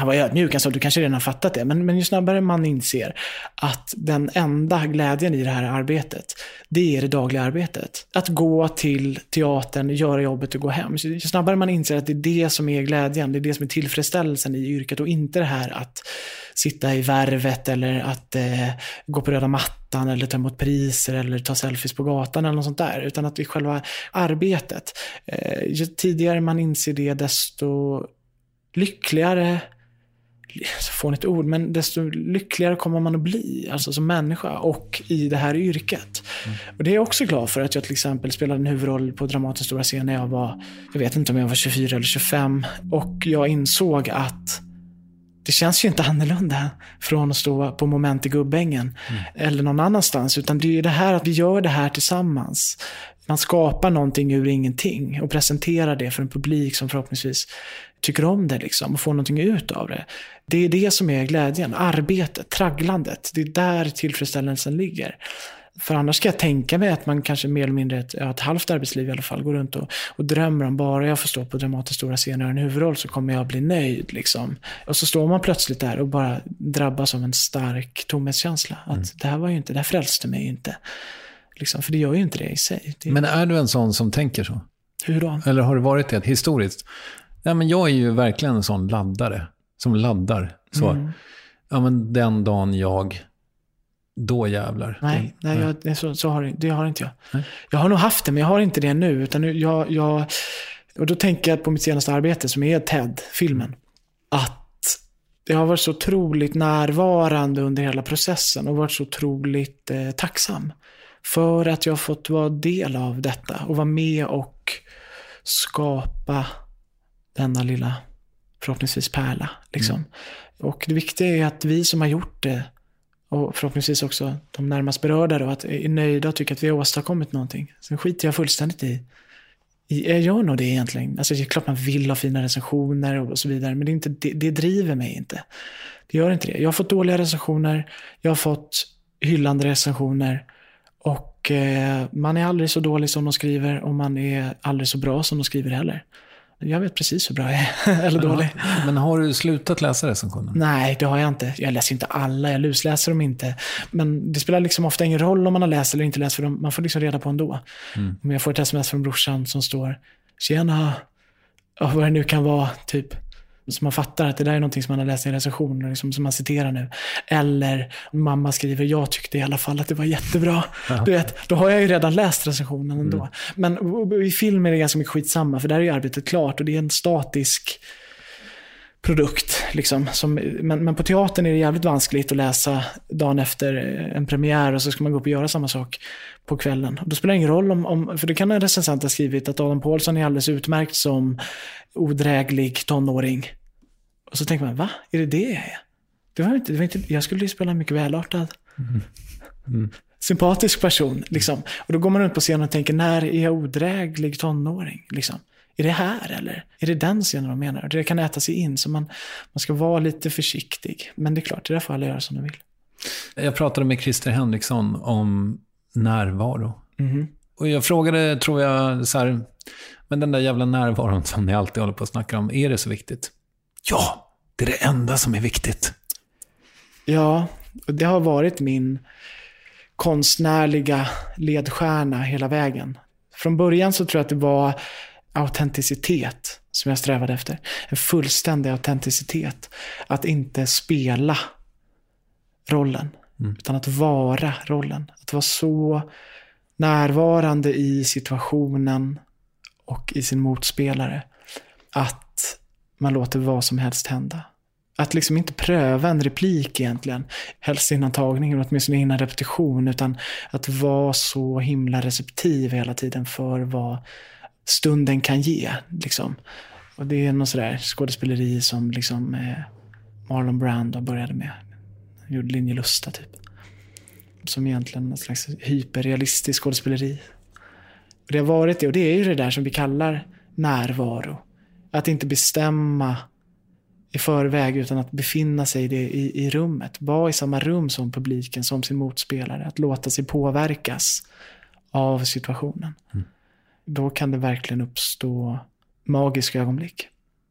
Han var ödmjuk, alltså, du kanske redan har fattat det. Men ju snabbare man inser att den enda glädjen i det här arbetet, det är det dagliga arbetet. Att gå till teatern, göra jobbet och gå hem. Ju snabbare man inser att det är det som är glädjen, det är det som är tillfredsställelsen i yrket och inte det här att sitta i Värvet eller att gå på röda mattan eller ta emot priser eller ta selfies på gatan eller något sånt där. Utan att det är själva arbetet. Ju tidigare man inser det, desto lyckligare, så får ni ett ord, men desto lyckligare kommer man att bli, alltså som människa och i det här yrket. Och det är jag också glad för, att jag till exempel spelade en huvudroll på Dramatens stora scen när jag vet inte om jag var 24 eller 25, och jag insåg att det känns ju inte annorlunda från att stå på Moment i Gubbängen eller någon annanstans, utan det är ju det här att vi gör det här tillsammans. Man skapar någonting ur ingenting och presenterar det för en publik som förhoppningsvis tycker om det liksom, och får någonting ut av det. Det är det som är glädjen, arbetet, tragglandet. Det är där tillfredsställelsen ligger. För annars ska jag tänka mig att man kanske mer eller mindre ett halvt arbetsliv i alla fall går runt och drömmer om, bara jag får stå på Dramatens stora scen och en huvudroll så kommer jag bli nöjd liksom. Och så står man plötsligt där och bara drabbas av en stark tomhetskänsla. Att det här frälste mig inte. Liksom, för det gör ju inte det i sig. Men är du en sån som tänker så? Hur då? Eller har det varit det historiskt? Ja, men jag är ju verkligen en sån laddare som laddar. Så, ja, men den dagen då jävlar. Nej, det har inte jag. Nej. Jag har nog haft det, men jag har inte det nu. Utan och då tänker jag på mitt senaste arbete som är TED-filmen. Att jag har varit så otroligt närvarande under hela processen och varit så otroligt tacksam för att jag har fått vara del av detta och vara med och skapa denna lilla, förhoppningsvis pärla liksom. Och det viktiga är att vi som har gjort det, och förhoppningsvis också de närmast berörda då, att är nöjda och tycker att vi har åstadkommit någonting. Sen skiter jag fullständigt i jag gör nog det egentligen. Alltså det är klart man vill ha fina recensioner och så vidare, men det driver mig inte. Det gör inte det. Jag har fått dåliga recensioner, jag har fått hyllande recensioner, och man är aldrig så dålig som de skriver, och man är aldrig så bra som de skriver heller. Jag vet precis hur bra jag är, eller dålig. Men har du slutat läsa recensionerna? Nej, det har jag inte. Jag läser inte alla, jag lusläser dem inte. Men det spelar liksom ofta ingen roll om man har läst eller inte läst, för man får liksom reda på ändå. Om jag får ett sms från brorsan som står tjena, och vad det nu kan vara, typ. Så man fattar att det där är någonting som man har läst i en recension liksom, som man citerar nu. Eller mamma skriver, jag tyckte i alla fall att det var jättebra. Du vet, då har jag ju redan läst recensionen ändå. Men i film är det ganska mycket skitsamma, för där är ju arbetet klart och det är en statisk produkt liksom, men på teatern är det jävligt vanskligt att läsa dagen efter en premiär och så ska man gå upp och göra samma sak på kvällen. Och då spelar det ingen roll om för det kan en recensent ha skrivit att Adam Pålsson är alldeles utmärkt som odräglig tonåring. Och så tänker man, va? Är det det jag är? Det var inte, jag skulle ju spela en mycket välartad sympatisk person liksom. Och då går man runt på scenen och tänker, när är jag odräglig tonåring liksom? Är det här eller? Är det den scenen de menar? Det kan äta sig in, så man ska vara lite försiktig. Men det är klart, i det här fallet gör som de vill. Jag pratade med Christer Henriksson om närvaro. Och jag frågade, tror jag, så här, men den där jävla närvaron som ni alltid håller på att snacka om, är det så viktigt? Ja, det är det enda som är viktigt. Ja, och det har varit min konstnärliga ledstjärna hela vägen. Från början så tror jag att det var autenticitet som jag strävade efter. En fullständig autenticitet. Att inte spela rollen, utan att vara rollen. Att vara så närvarande i situationen och i sin motspelare att man låter vad som helst hända. Att liksom inte pröva en replik egentligen, helst innan tagningen och åtminstone innan repetition, utan att vara så himla receptiv hela tiden för vad stunden kan ge liksom. Och det är något sådär skådespeleri som liksom Marlon Brando började med. Han gjorde Linje Lusta typ. Som egentligen en slags hyperrealistisk skådespeleri. Och det har varit det, och det är ju det där som vi kallar närvaro. Att inte bestämma i förväg, utan att befinna sig i rummet. Vara i samma rum som publiken, som sin motspelare. Att låta sig påverkas av situationen. Då kan det verkligen uppstå magiska ögonblick.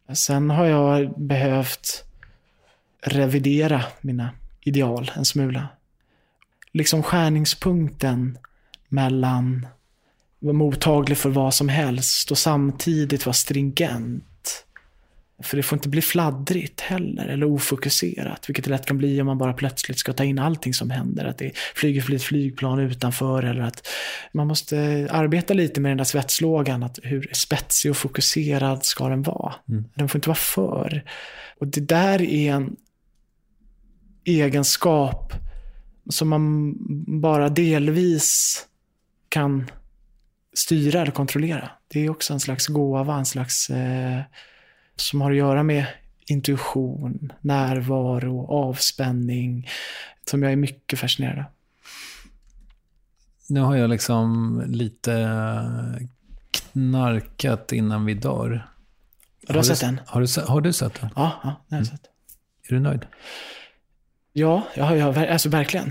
Sen har jag behövt revidera mina ideal en smula. Liksom skärningspunkten mellan vara mottaglig för vad som helst och samtidigt vara stringent. För det får inte bli fladdrigt heller eller ofokuserat, vilket det lätt kan bli om man bara plötsligt ska ta in allting som händer. Att det flyger för ett flygplan utanför, eller att man måste arbeta lite med den där svetslågan, att hur spetsig och fokuserad ska den vara. Den får inte vara för. Och det där är en egenskap som man bara delvis kan styra eller kontrollera. Det är också en slags gåva, en slags som har att göra med intuition, närvaro, avspänning, som jag är mycket fascinerad av. Nu har jag liksom lite knarkat innan vi dör. Har du sett den? Har du sett den? Ja, jag har sett. Är du nöjd? Ja, alltså verkligen.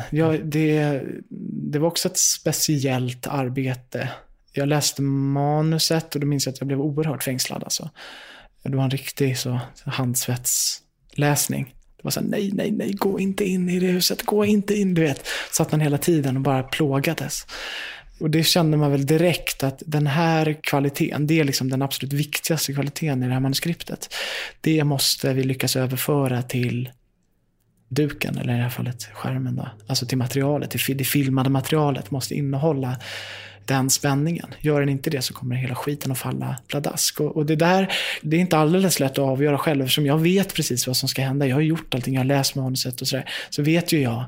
Det var också ett speciellt arbete. Jag läste manuset och då minns jag att jag blev oerhört fängslad. Alltså. Det var en riktig handsvetsläsning. Det var så här, nej, gå inte in i det huset, gå inte in, du vet. Satt man hela tiden och bara plågades. Och det kände man väl direkt att den här kvaliteten, det är liksom den absolut viktigaste kvaliteten i det här manuskriptet. Det måste vi lyckas överföra till duken, eller i det här fallet skärmen då. Alltså till materialet, det filmade materialet måste innehålla den spänningen. Gör den inte det så kommer hela skiten att falla pladask. Och det där, det är inte alldeles lätt att avgöra själv, eftersom jag vet precis vad som ska hända. Jag har gjort allting, jag har läst manuset och sådär. Så vet ju jag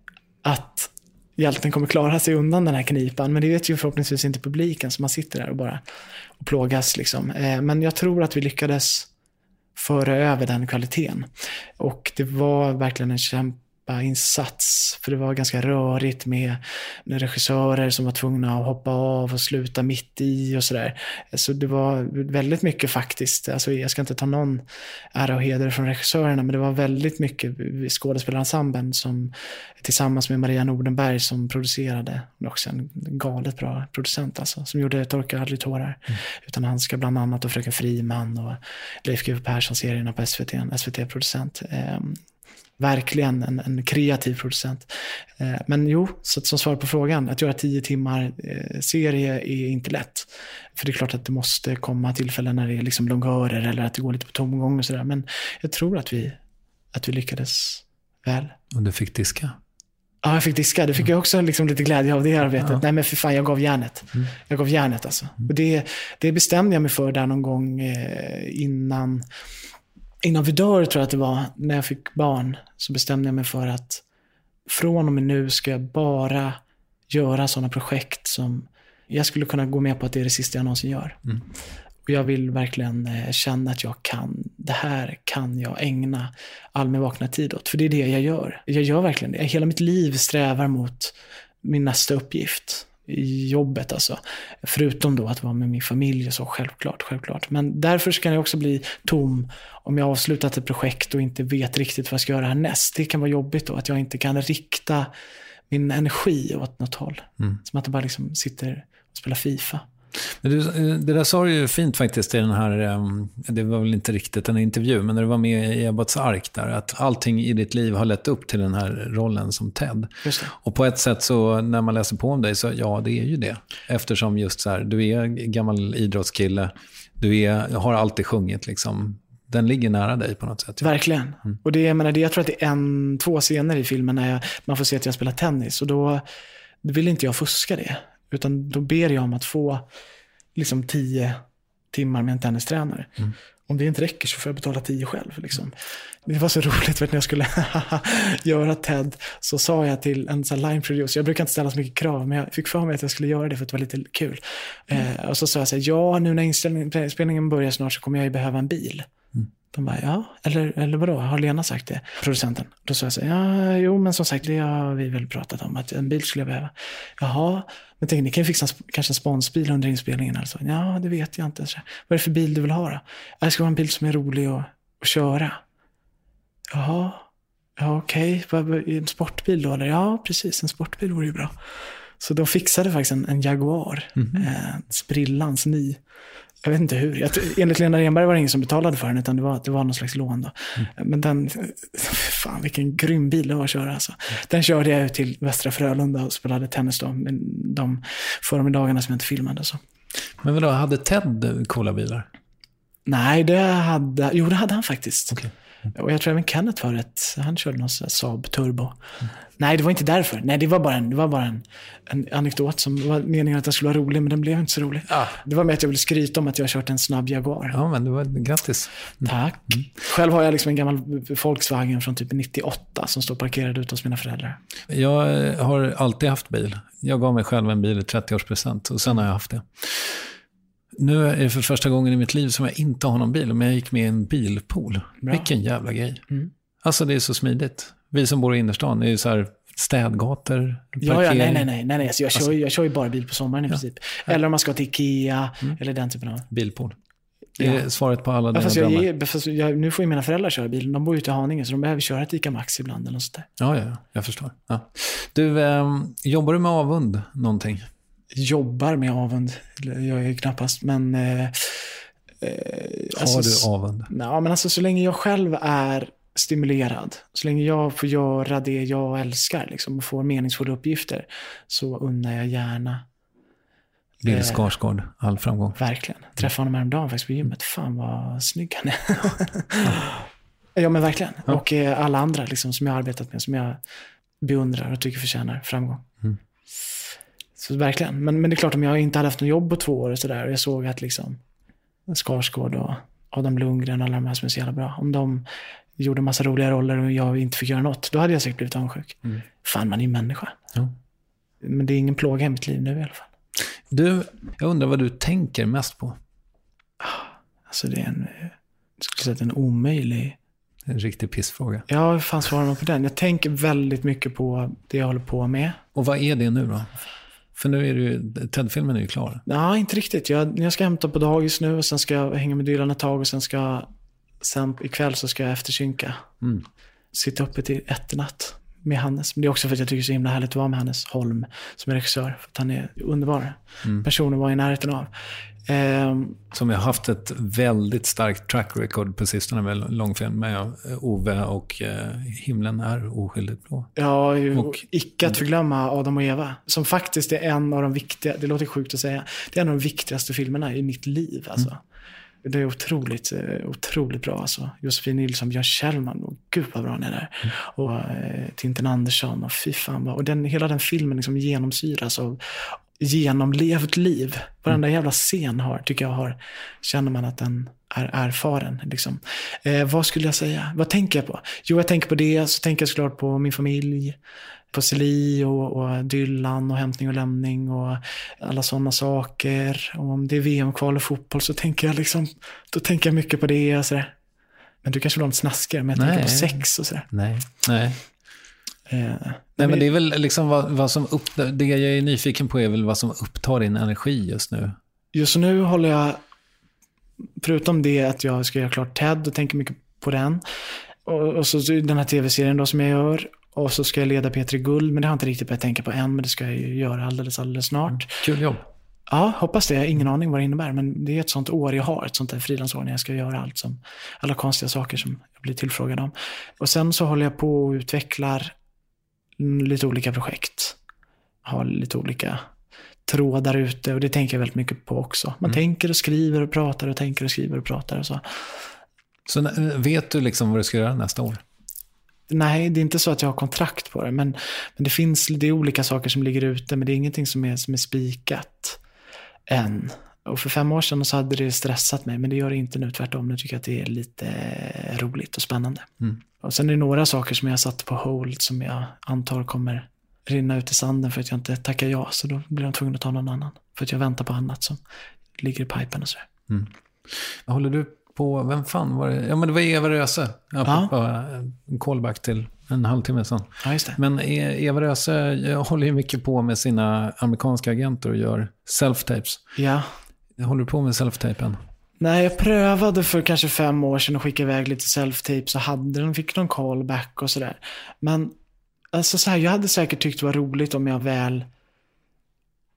att hjälten kommer klara sig undan den här knipan, men det vet ju förhoppningsvis inte publiken, så man sitter där och bara och plågas liksom. Men jag tror att vi lyckades föra över den kvaliteten. Och det var verkligen en insats, för det var ganska rörigt med regissörer som var tvungna att hoppa av och sluta mitt i och sådär. Så det var väldigt mycket faktiskt, alltså jag ska inte ta någon ära och heder från regissörerna, men det var väldigt mycket skådespelarensemblen som tillsammans med Maria Nordenberg som producerade, också en galet bra producent alltså, som gjorde Torka aldrig tårar, utan han ska bland annat och Fröken Friman och Leif GW Persson-serierna på SVT, en SVT-producent. Verkligen en kreativ producent. Men jo, så som svar på frågan, att göra 10 timmar serie är inte lätt. För det är klart att det måste komma tillfällen när det är liksom långhörer eller att det går lite på tomgång och sådär. Men jag tror att vi lyckades väl. Och du fick diska? Ja, jag fick diska. Det fick jag också liksom lite glädje av det arbetet. Ja. Nej men för fan, jag gav järnet. Jag gav järnet alltså. Och det bestämde jag mig för där någon gång innan vi dör, tror jag att det var, när jag fick barn, så bestämde jag mig för att från och med nu ska jag bara göra sådana projekt som jag skulle kunna gå med på att det är det sista jag någonsin gör. Och jag vill verkligen känna att det här kan jag ägna all min vakna tid åt. För det är det jag gör. Jag gör verkligen det. Hela mitt liv strävar mot min nästa uppgift i jobbet alltså. Förutom då att vara med min familj och så, självklart. Men därför kan jag också bli tom om jag avslutat ett projekt och inte vet riktigt vad jag ska göra härnäst. Det kan vara jobbigt då, att jag inte kan rikta min energi åt något håll. Som att jag bara liksom sitter och spelar FIFA. Det där sa du ju fint faktiskt i den här, det var väl inte riktigt en intervju, men när du var med i Ebbots ark där, att allting i ditt liv har lett upp till den här rollen som Ted. Just det. Och på ett sätt så, när man läser på om dig, så ja, det är ju det. Eftersom just så här, du är gammal idrottskille, har alltid sjungit liksom. Den ligger nära dig på något sätt. Verkligen. Och jag tror att det är 2 scener i filmen när man får se att jag spelar tennis, och då vill inte jag fuska det. Utan då ber jag om att få liksom 10 timmar med en tennistränare. Om det inte räcker så får jag betala 10 själv. Liksom. Det var så roligt, när jag skulle göra Ted, så sa jag till en sån line producer, jag brukar inte ställa så mycket krav, men jag fick för mig att jag skulle göra det för att det var lite kul. Och så sa jag så här, ja, nu när inspelningen börjar snart så kommer jag ju behöva en bil. De bara, ja, eller vadå? Har Lena sagt det? Producenten. Då sa jag så här, ja, jo, men som sagt, det har vi väl pratat om, att en bil skulle jag behöva. Jaha, men tänk, ni kan ju fixa kanske en sponsbil under inspelningen. Alltså. Ja, det vet jag inte. Så, vad är det för bil du vill ha då? Jag ska ha en bil som är rolig att köra. Jaha, ja, okej. En sportbil då? Eller? Ja, precis, en sportbil vore ju bra. Så de fixade faktiskt en Jaguar, sprillans ny. Jag vet inte hur. Enligt Lena Renberg var det ingen som betalade för den, utan det var någon slags lån då. Men den, fan vilken grym bil det var att köra alltså. Den körde jag ut till Västra Frölunda och spelade tennis då, med de förmiddagarna som jag inte filmade så. Men vadå, hade Ted coola bilar? Nej, det hade han faktiskt. Okay. Och jag tror även Kenneth var han körde någon Saab Turbo. Nej, det var inte därför. Nej, det var bara en anekdot som var meningen att den skulle vara rolig, men den blev inte så rolig. Det var med att jag ville skryta om att jag har kört en snabb Jaguar. Ja, men det var grattis. Tack. Själv har jag liksom en gammal Volkswagen från typ 98 som står parkerad ute hos mina föräldrar. Jag har alltid haft bil. Jag gav mig själv en bil i 30-årspresent och sen har jag haft det. Nu är det för första gången i mitt liv som jag inte har någon bil, men jag gick med i en bilpool. Bra. Vilken jävla grej. Alltså det är så smidigt. Vi som bor i innerstan, det är ju så här städgator, parkering. Nej. Alltså jag kör ju bara bil på sommaren i princip. Eller om man ska till Ikea eller den typen av... Bilpool. Det är svaret på alla dina drömmar. Nu får ju mina föräldrar köra bil. De bor ju ute i Haninge, så de behöver köra ett Ica Max ibland eller något sånt där. Ja, jag förstår. Ja. Du, jobbar du med avund någonting? Jobbar med avund. Jag är knappast, men... Har du avund? Ja, men alltså så länge jag själv är stimulerad, så länge jag får göra det jag älskar liksom, och får meningsfulla uppgifter, så unnar jag gärna Bill Skarsgård, all framgång. Verkligen. Träffade honom häromdagen faktiskt på gymmet. Fan vad snygg han är. Ja, men verkligen. Ja. Och alla andra liksom, som jag har arbetat med, som jag beundrar och tycker förtjänar framgång. Så verkligen. Men det är klart, om jag inte hade haft något jobb på 2 år och sådär, och jag såg att liksom Skarsgård och Adam Lundgren och alla de här som är så jävla bra, om de gjorde en massa roliga roller och jag inte fick göra något, då hade jag säkert blivit avundsjuk. Fan, man är ju människa. Ja. Men det är ingen plåga i mitt liv nu i alla fall. Du, jag undrar vad du tänker mest på. Alltså det är en omöjlig... En riktig pissfråga. Ja, hur fan svarar man på den? Jag tänker väldigt mycket på det jag håller på med. Och vad är det nu då? För nu är det ju, Ted-filmen är ju klar. Ja, inte riktigt. Jag ska hämta på dagis nu och sen ska jag hänga med Dylan ett tag och sen ikväll så ska jag eftersynka. Sitta uppe till 1 natt med Hannes. Men det är också för att jag tycker det är så himla härligt att vara med Hannes Holm som är regissör. För att han är underbar. Personen var i närheten av. Som jag har haft ett väldigt starkt track record på sistone med långfilm med Ove och Himlen är oskyldigt blå. Ja, och icke att förglömma Adam och Eva. Som faktiskt är en av de viktiga, det låter sjukt att säga, det är en av de viktigaste filmerna i mitt liv alltså. Det är otroligt bra alltså. Josefin Nilsson, Björn Kjellman, och gud vad bra han är där. Och Tintin Andersson, och fy fan vad. Och hela den filmen liksom genomsyras av genomlevt liv. Varenda jävla scen känner man att den är erfaren liksom. Vad skulle jag säga? Vad tänker jag på? Jo, jag tänker på det, så tänker jag såklart på min familj, på Celie och Dylan och hämtning och lämning och alla sådana saker. Och om det är VM-kval och fotboll så tänker jag liksom, då tänker jag mycket på det och sådär. Men du kanske vill ha en snaskare, men jag tänker på sex och sådär. Nej, men det är väl liksom vad som det jag är nyfiken på är väl vad som upptar din energi just nu. Just nu håller jag, förutom det att jag ska göra klart Ted och tänker mycket på den, och så den här tv-serien då som jag gör, och så ska jag leda Petri Guld, men det har jag inte riktigt börjat tänka på än, men det ska jag ju göra alldeles snart. Kul jobb. Ja, hoppas det. Jag har ingen aning vad det innebär, men det är ett sånt år jag har, ett sånt där frilansår när jag ska göra alla konstiga saker som jag blir tillfrågad om. Och sen så håller jag på och utvecklar lite olika projekt. Har lite olika trådar ute, och det tänker jag väldigt mycket på också. Man tänker och skriver och pratar och tänker och skriver och pratar och så. Så vet du liksom vad du ska göra nästa år? Nej, det är inte så att jag har kontrakt på det, men det är olika saker som ligger ute, men det är ingenting som är spikat än. Och för 5 år sedan så hade det stressat mig, men det gör det inte nu, tvärtom. Nu tycker jag att det är lite roligt och spännande. Och sen är det några saker som jag har satt på hold som jag antar kommer rinna ut i sanden för att jag inte tackar ja, så då blir jag tvungen att ta någon annan. För att jag väntar på annat som ligger i pipen och så. Håller du på, vem fan var det? Ja, men det var Eva Röse. En callback till en halvtimme sedan. Ja, just det. Men Eva Röse håller ju mycket på med sina amerikanska agenter och gör self-tapes. Ja. Håller du på med self-tapen? Nej, jag prövade för kanske 5 år sedan att skicka iväg lite self-tapes, så fick någon callback och sådär. Men alltså så här, jag hade säkert tyckt det var roligt om jag väl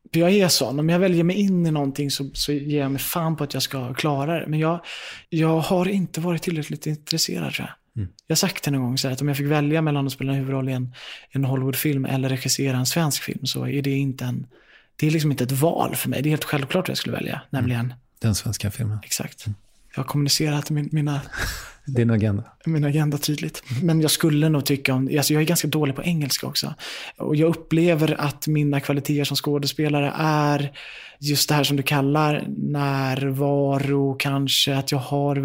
jag är sån. Om jag väljer mig in i någonting så ger jag mig fan på att jag ska klara det. Men jag har inte varit tillräckligt intresserad, tror jag. Jag har sagt det någon gång så här, att om jag fick välja mellan att spela en huvudroll i en Hollywoodfilm eller regissera en svensk film, så är det är liksom inte ett val för mig. Det är helt självklart att jag skulle välja, nämligen den svenska filmen. Exakt. Jag har kommunicerat din agenda. Min agenda tydligt. Men jag skulle nog tycka alltså jag är ganska dålig på engelska också. Och jag upplever att mina kvaliteter som skådespelare är just det här som du kallar närvaro, kanske att jag har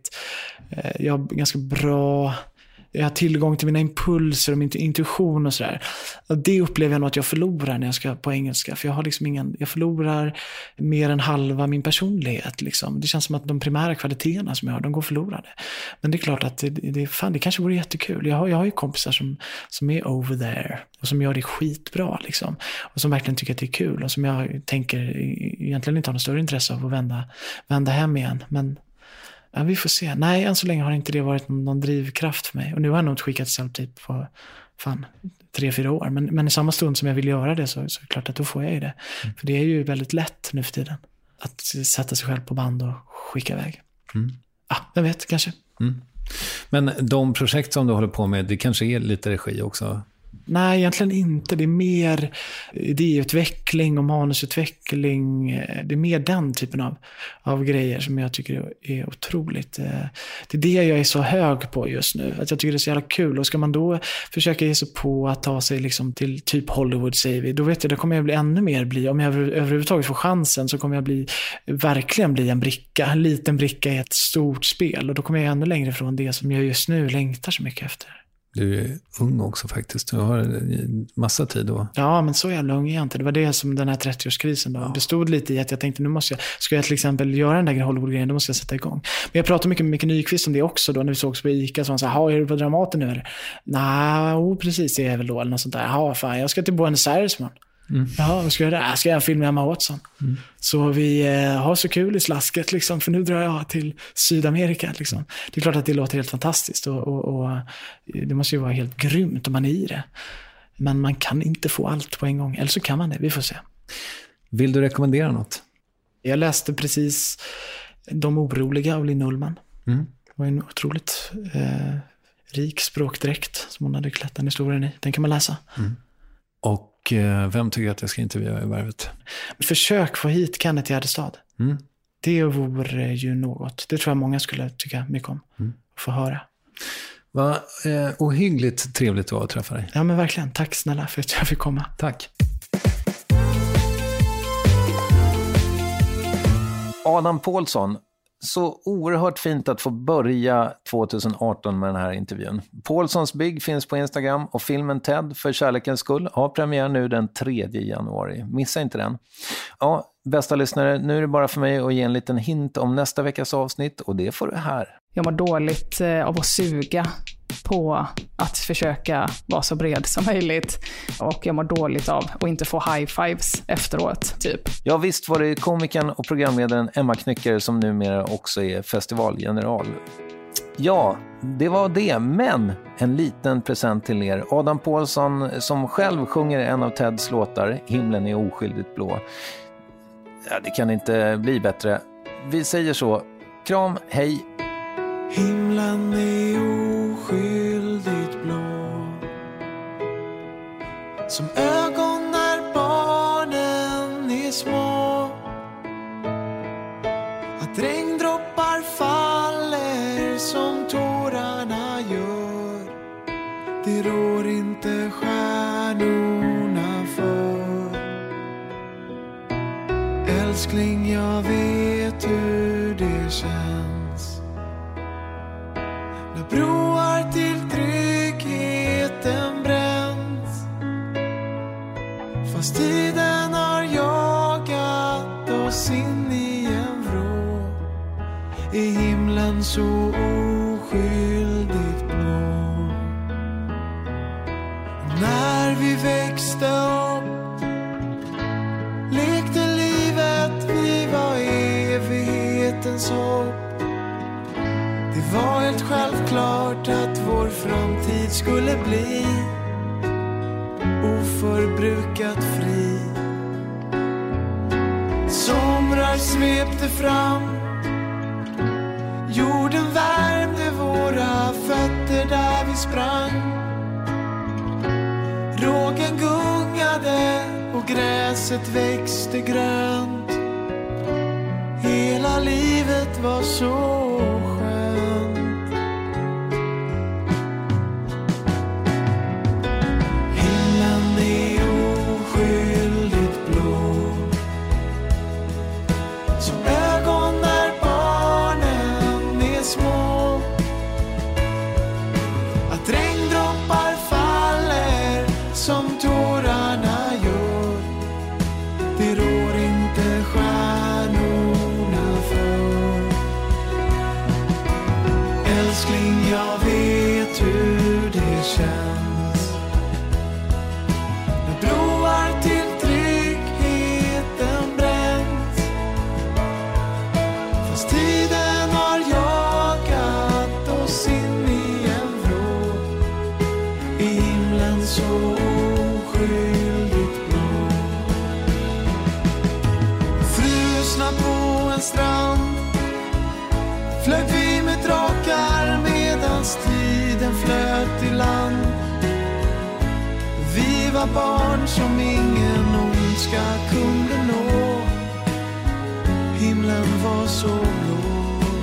ganska bra, jag har tillgång till mina impulser och min intuition och sådär. Det upplever jag nog att jag förlorar när jag ska på engelska. För jag har liksom jag förlorar mer än halva min personlighet. Liksom. Det känns som att de primära kvaliteterna som jag har, de går förlorade. Men det är klart att det kanske vore jättekul. Jag har ju kompisar som är over there och som gör det skitbra. Liksom. Och som verkligen tycker att det är kul. Och som jag tänker egentligen inte har något större intresse av att vända hem igen. Men ja, vi får se. Nej, än så länge har inte det varit någon drivkraft för mig. Och nu har jag nog skickat self-tape på 3-4 år. Men i samma stund som jag vill göra det så är det klart att då får jag ju det. För det är ju väldigt lätt nu för tiden att sätta sig själv på band och skicka iväg. Jag vet, kanske. Men de projekt som du håller på med, det kanske är lite regi också? Nej, egentligen inte. Det är mer idéutveckling och manusutveckling. Det är mer den typen av grejer som jag tycker är otroligt. Det är det jag är så hög på just nu. Att jag tycker det är så jävla kul. Och ska man då försöka ge sig på att ta sig liksom till typ Hollywood, säger vi, då vet jag, då kommer jag bli ännu mer om jag överhuvudtaget får chansen, så kommer jag verkligen bli en liten bricka i ett stort spel. Och då kommer jag ännu längre från det som jag just nu längtar så mycket efter. Du är ung också faktiskt. Du har massa tid då. Ja, men så jävla ung är jag inte. Det var det som den här 30-årskrisen då. Det stod lite i att jag tänkte, ska jag till exempel göra den där Hollywood-grejen, då måste jag sätta igång. Men jag pratade mycket med Micke Nyqvist om det också då, när vi sågs på ICA. Så han sa, är du på Dramaten nu eller? Nej, precis, det är väl då. Eller något sånt där. Fan, jag ska till Buenos Aires, man. Ja, vad ska jag göra? Ska jag filma med Emma Watson? Så vi har så kul i slasket liksom, för nu drar jag till Sydamerika liksom. Det är klart att det låter helt fantastiskt och det måste ju vara helt grymt om man är i det. Men man kan inte få allt på en gång, eller så kan man det, vi får se. Vill du rekommendera något? Jag läste precis De oroliga av Linn Ullman. Det var en otroligt rik språkdräkt som hon hade klätt den historien i. Den kan man läsa. Och vem tycker att jag ska intervjua i Värvet? Försök få hit Kenneth Gärdestad. Det vore ju något. Det tror jag många skulle tycka mycket om. Att få höra. Vad ohyggligt trevligt att träffa dig. Ja, men verkligen. Tack snälla för att jag fick komma. Tack. Adam Pålsson, så oerhört fint att få börja 2018 med den här intervjun. Pålssons bygg finns på Instagram och filmen Ted för kärlekens skull har premiär nu den 3 januari. Missa inte den. Ja, bästa lyssnare, nu är det bara för mig att ge en liten hint om nästa veckas avsnitt och det får du här. Jag mår dåligt av att suga på att försöka vara så bred som möjligt. Och jag mår dåligt av att inte få high fives efteråt, typ. Ja, visst var det komikern och programledaren Emma Knyckare som numera också är festivalgeneral. Ja, det var det, men en liten present till er. Adam Pålsson som själv sjunger en av Teds låtar, Himlen är oskyldigt blå. Ja, det kan inte bli bättre. Vi säger så. Kram, hej! Himlen är oskyldigt blå, som ögon när barnen är små. Att regndroppar faller som tårarna gör, det rår inte stjärnorna för. Älskling, jag vet hur det känns när broar till tryggheten bränns. Fast tiden har jagat oss in i en vrå, är himlen så oskyldigt blå. När vi växte upp lekte livet, vi var evighetens hopp. Det var helt självklart att vår framtid skulle bli oförbrukat fri. åkte fram. Jorden värmde våra fötter där vi sprang. Rågen gungade och gräset växte grönt. Hela livet var så skönt. Himlen är oskyldigt blå, som ögon när barnen är små. Att regndroppar faller som tårarna gör, det rår inte stjärnorna för. Älskling, jag vet hur det känns när broar till tryggheten bränns. Fast tiden har jagat oss in i en vrå, i himlen så oskyldigt blå. Frusna på en strand flög vi med drakar medans tiden flöt i land. Vi var barn som ingen ondska kunde nå. Himlen var så blå.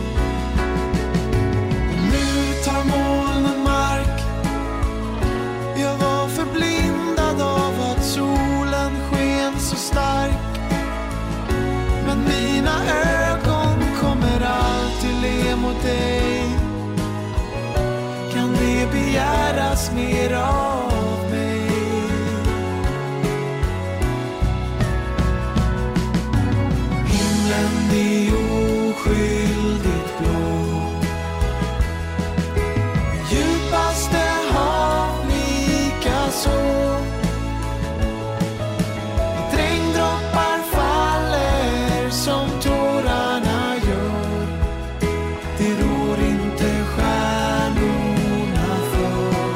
Nu tar molnen mark. Jag var förblindad av att solen sken så stark. Men mina ögon kommer alltid le mot dig. Kan det begäras mer av mig? Himlen är oskyldigt blå, djupaste hav lika så. Att regndroppar faller som tårarna gör, det rår inte stjärnorna för.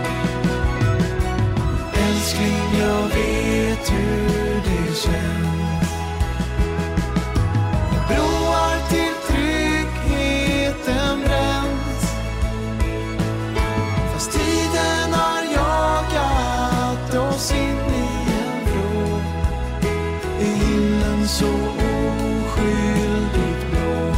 Älskling, jag vet hur det känns. Broar till tryggheten bränns. Fast tiden har jagat oss in i en vrå, i himlen så oskyldigt blå.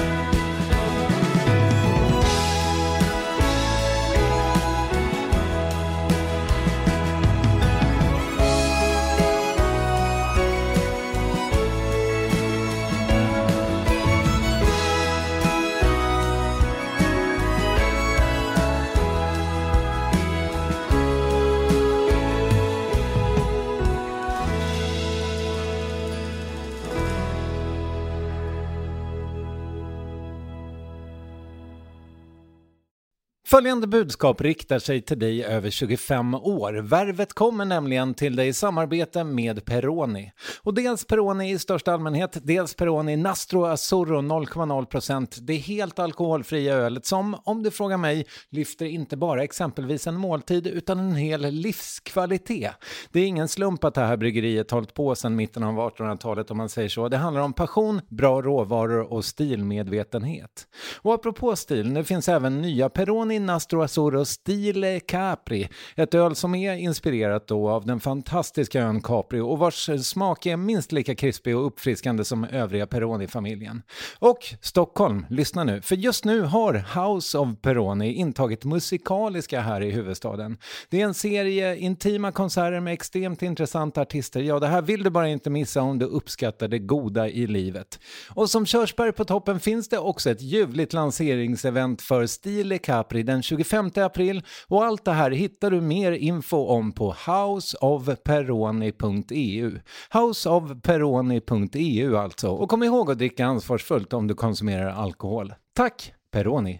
Följande budskap riktar sig till dig över 25 år. Värvet kommer nämligen till dig i samarbete med Peroni. Och dels Peroni i största allmänhet, dels Peroni Nastro Azzurro 0,0%. Det är helt alkoholfria ölet som, om du frågar mig, lyfter inte bara exempelvis en måltid utan en hel livskvalitet. Det är ingen slump att det här bryggeriet hållit på sedan mitten av 1800-talet om man säger så. Det handlar om passion, bra råvaror och stilmedvetenhet. Och apropå stil, det finns även nya Peroni Nastro Azzurro Stile Capri. Ett öl som är inspirerat då av den fantastiska ön Capri och vars smak är minst lika krispig och uppfriskande som övriga Peroni-familjen. Och Stockholm, lyssna nu. För just nu har House of Peroni intagit musikaliska här i huvudstaden. Det är en serie intima konserter med extremt intressanta artister. Ja, det här vill du bara inte missa om du uppskattar det goda i livet. Och som körsbär på toppen finns det också ett ljuvligt lanseringsevent för Stile Capri den 25 april och allt det här hittar du mer info om på houseofperoni.eu. Houseofperoni.eu alltså. Och kom ihåg att dricka ansvarsfullt om du konsumerar alkohol. Tack, Peroni!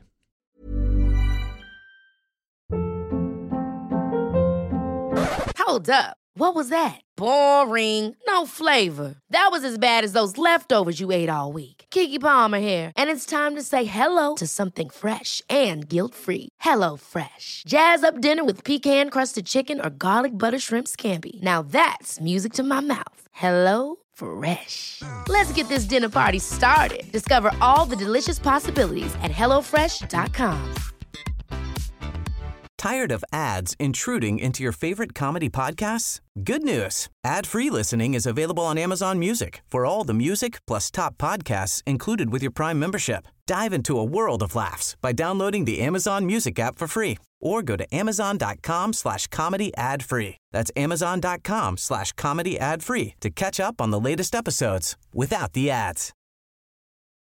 Hold up. What was that? Boring. No flavor. That was as bad as those leftovers you ate all week. Keke Palmer here. And it's time to say hello to something fresh and guilt-free. Hello Fresh. Jazz up dinner with pecan-crusted chicken or garlic butter shrimp scampi. Now that's music to my mouth. Hello Fresh. Let's get this dinner party started. Discover all the delicious possibilities at hellofresh.com. Tired of ads intruding into your favorite comedy podcasts? Good news. Ad-free listening is available on Amazon Music for all the music plus top podcasts included with your Prime membership. Dive into a world of laughs by downloading the Amazon Music app for free or go to amazon.com/comedy ad-free. That's amazon.com/comedy ad-free to catch up on the latest episodes without the ads.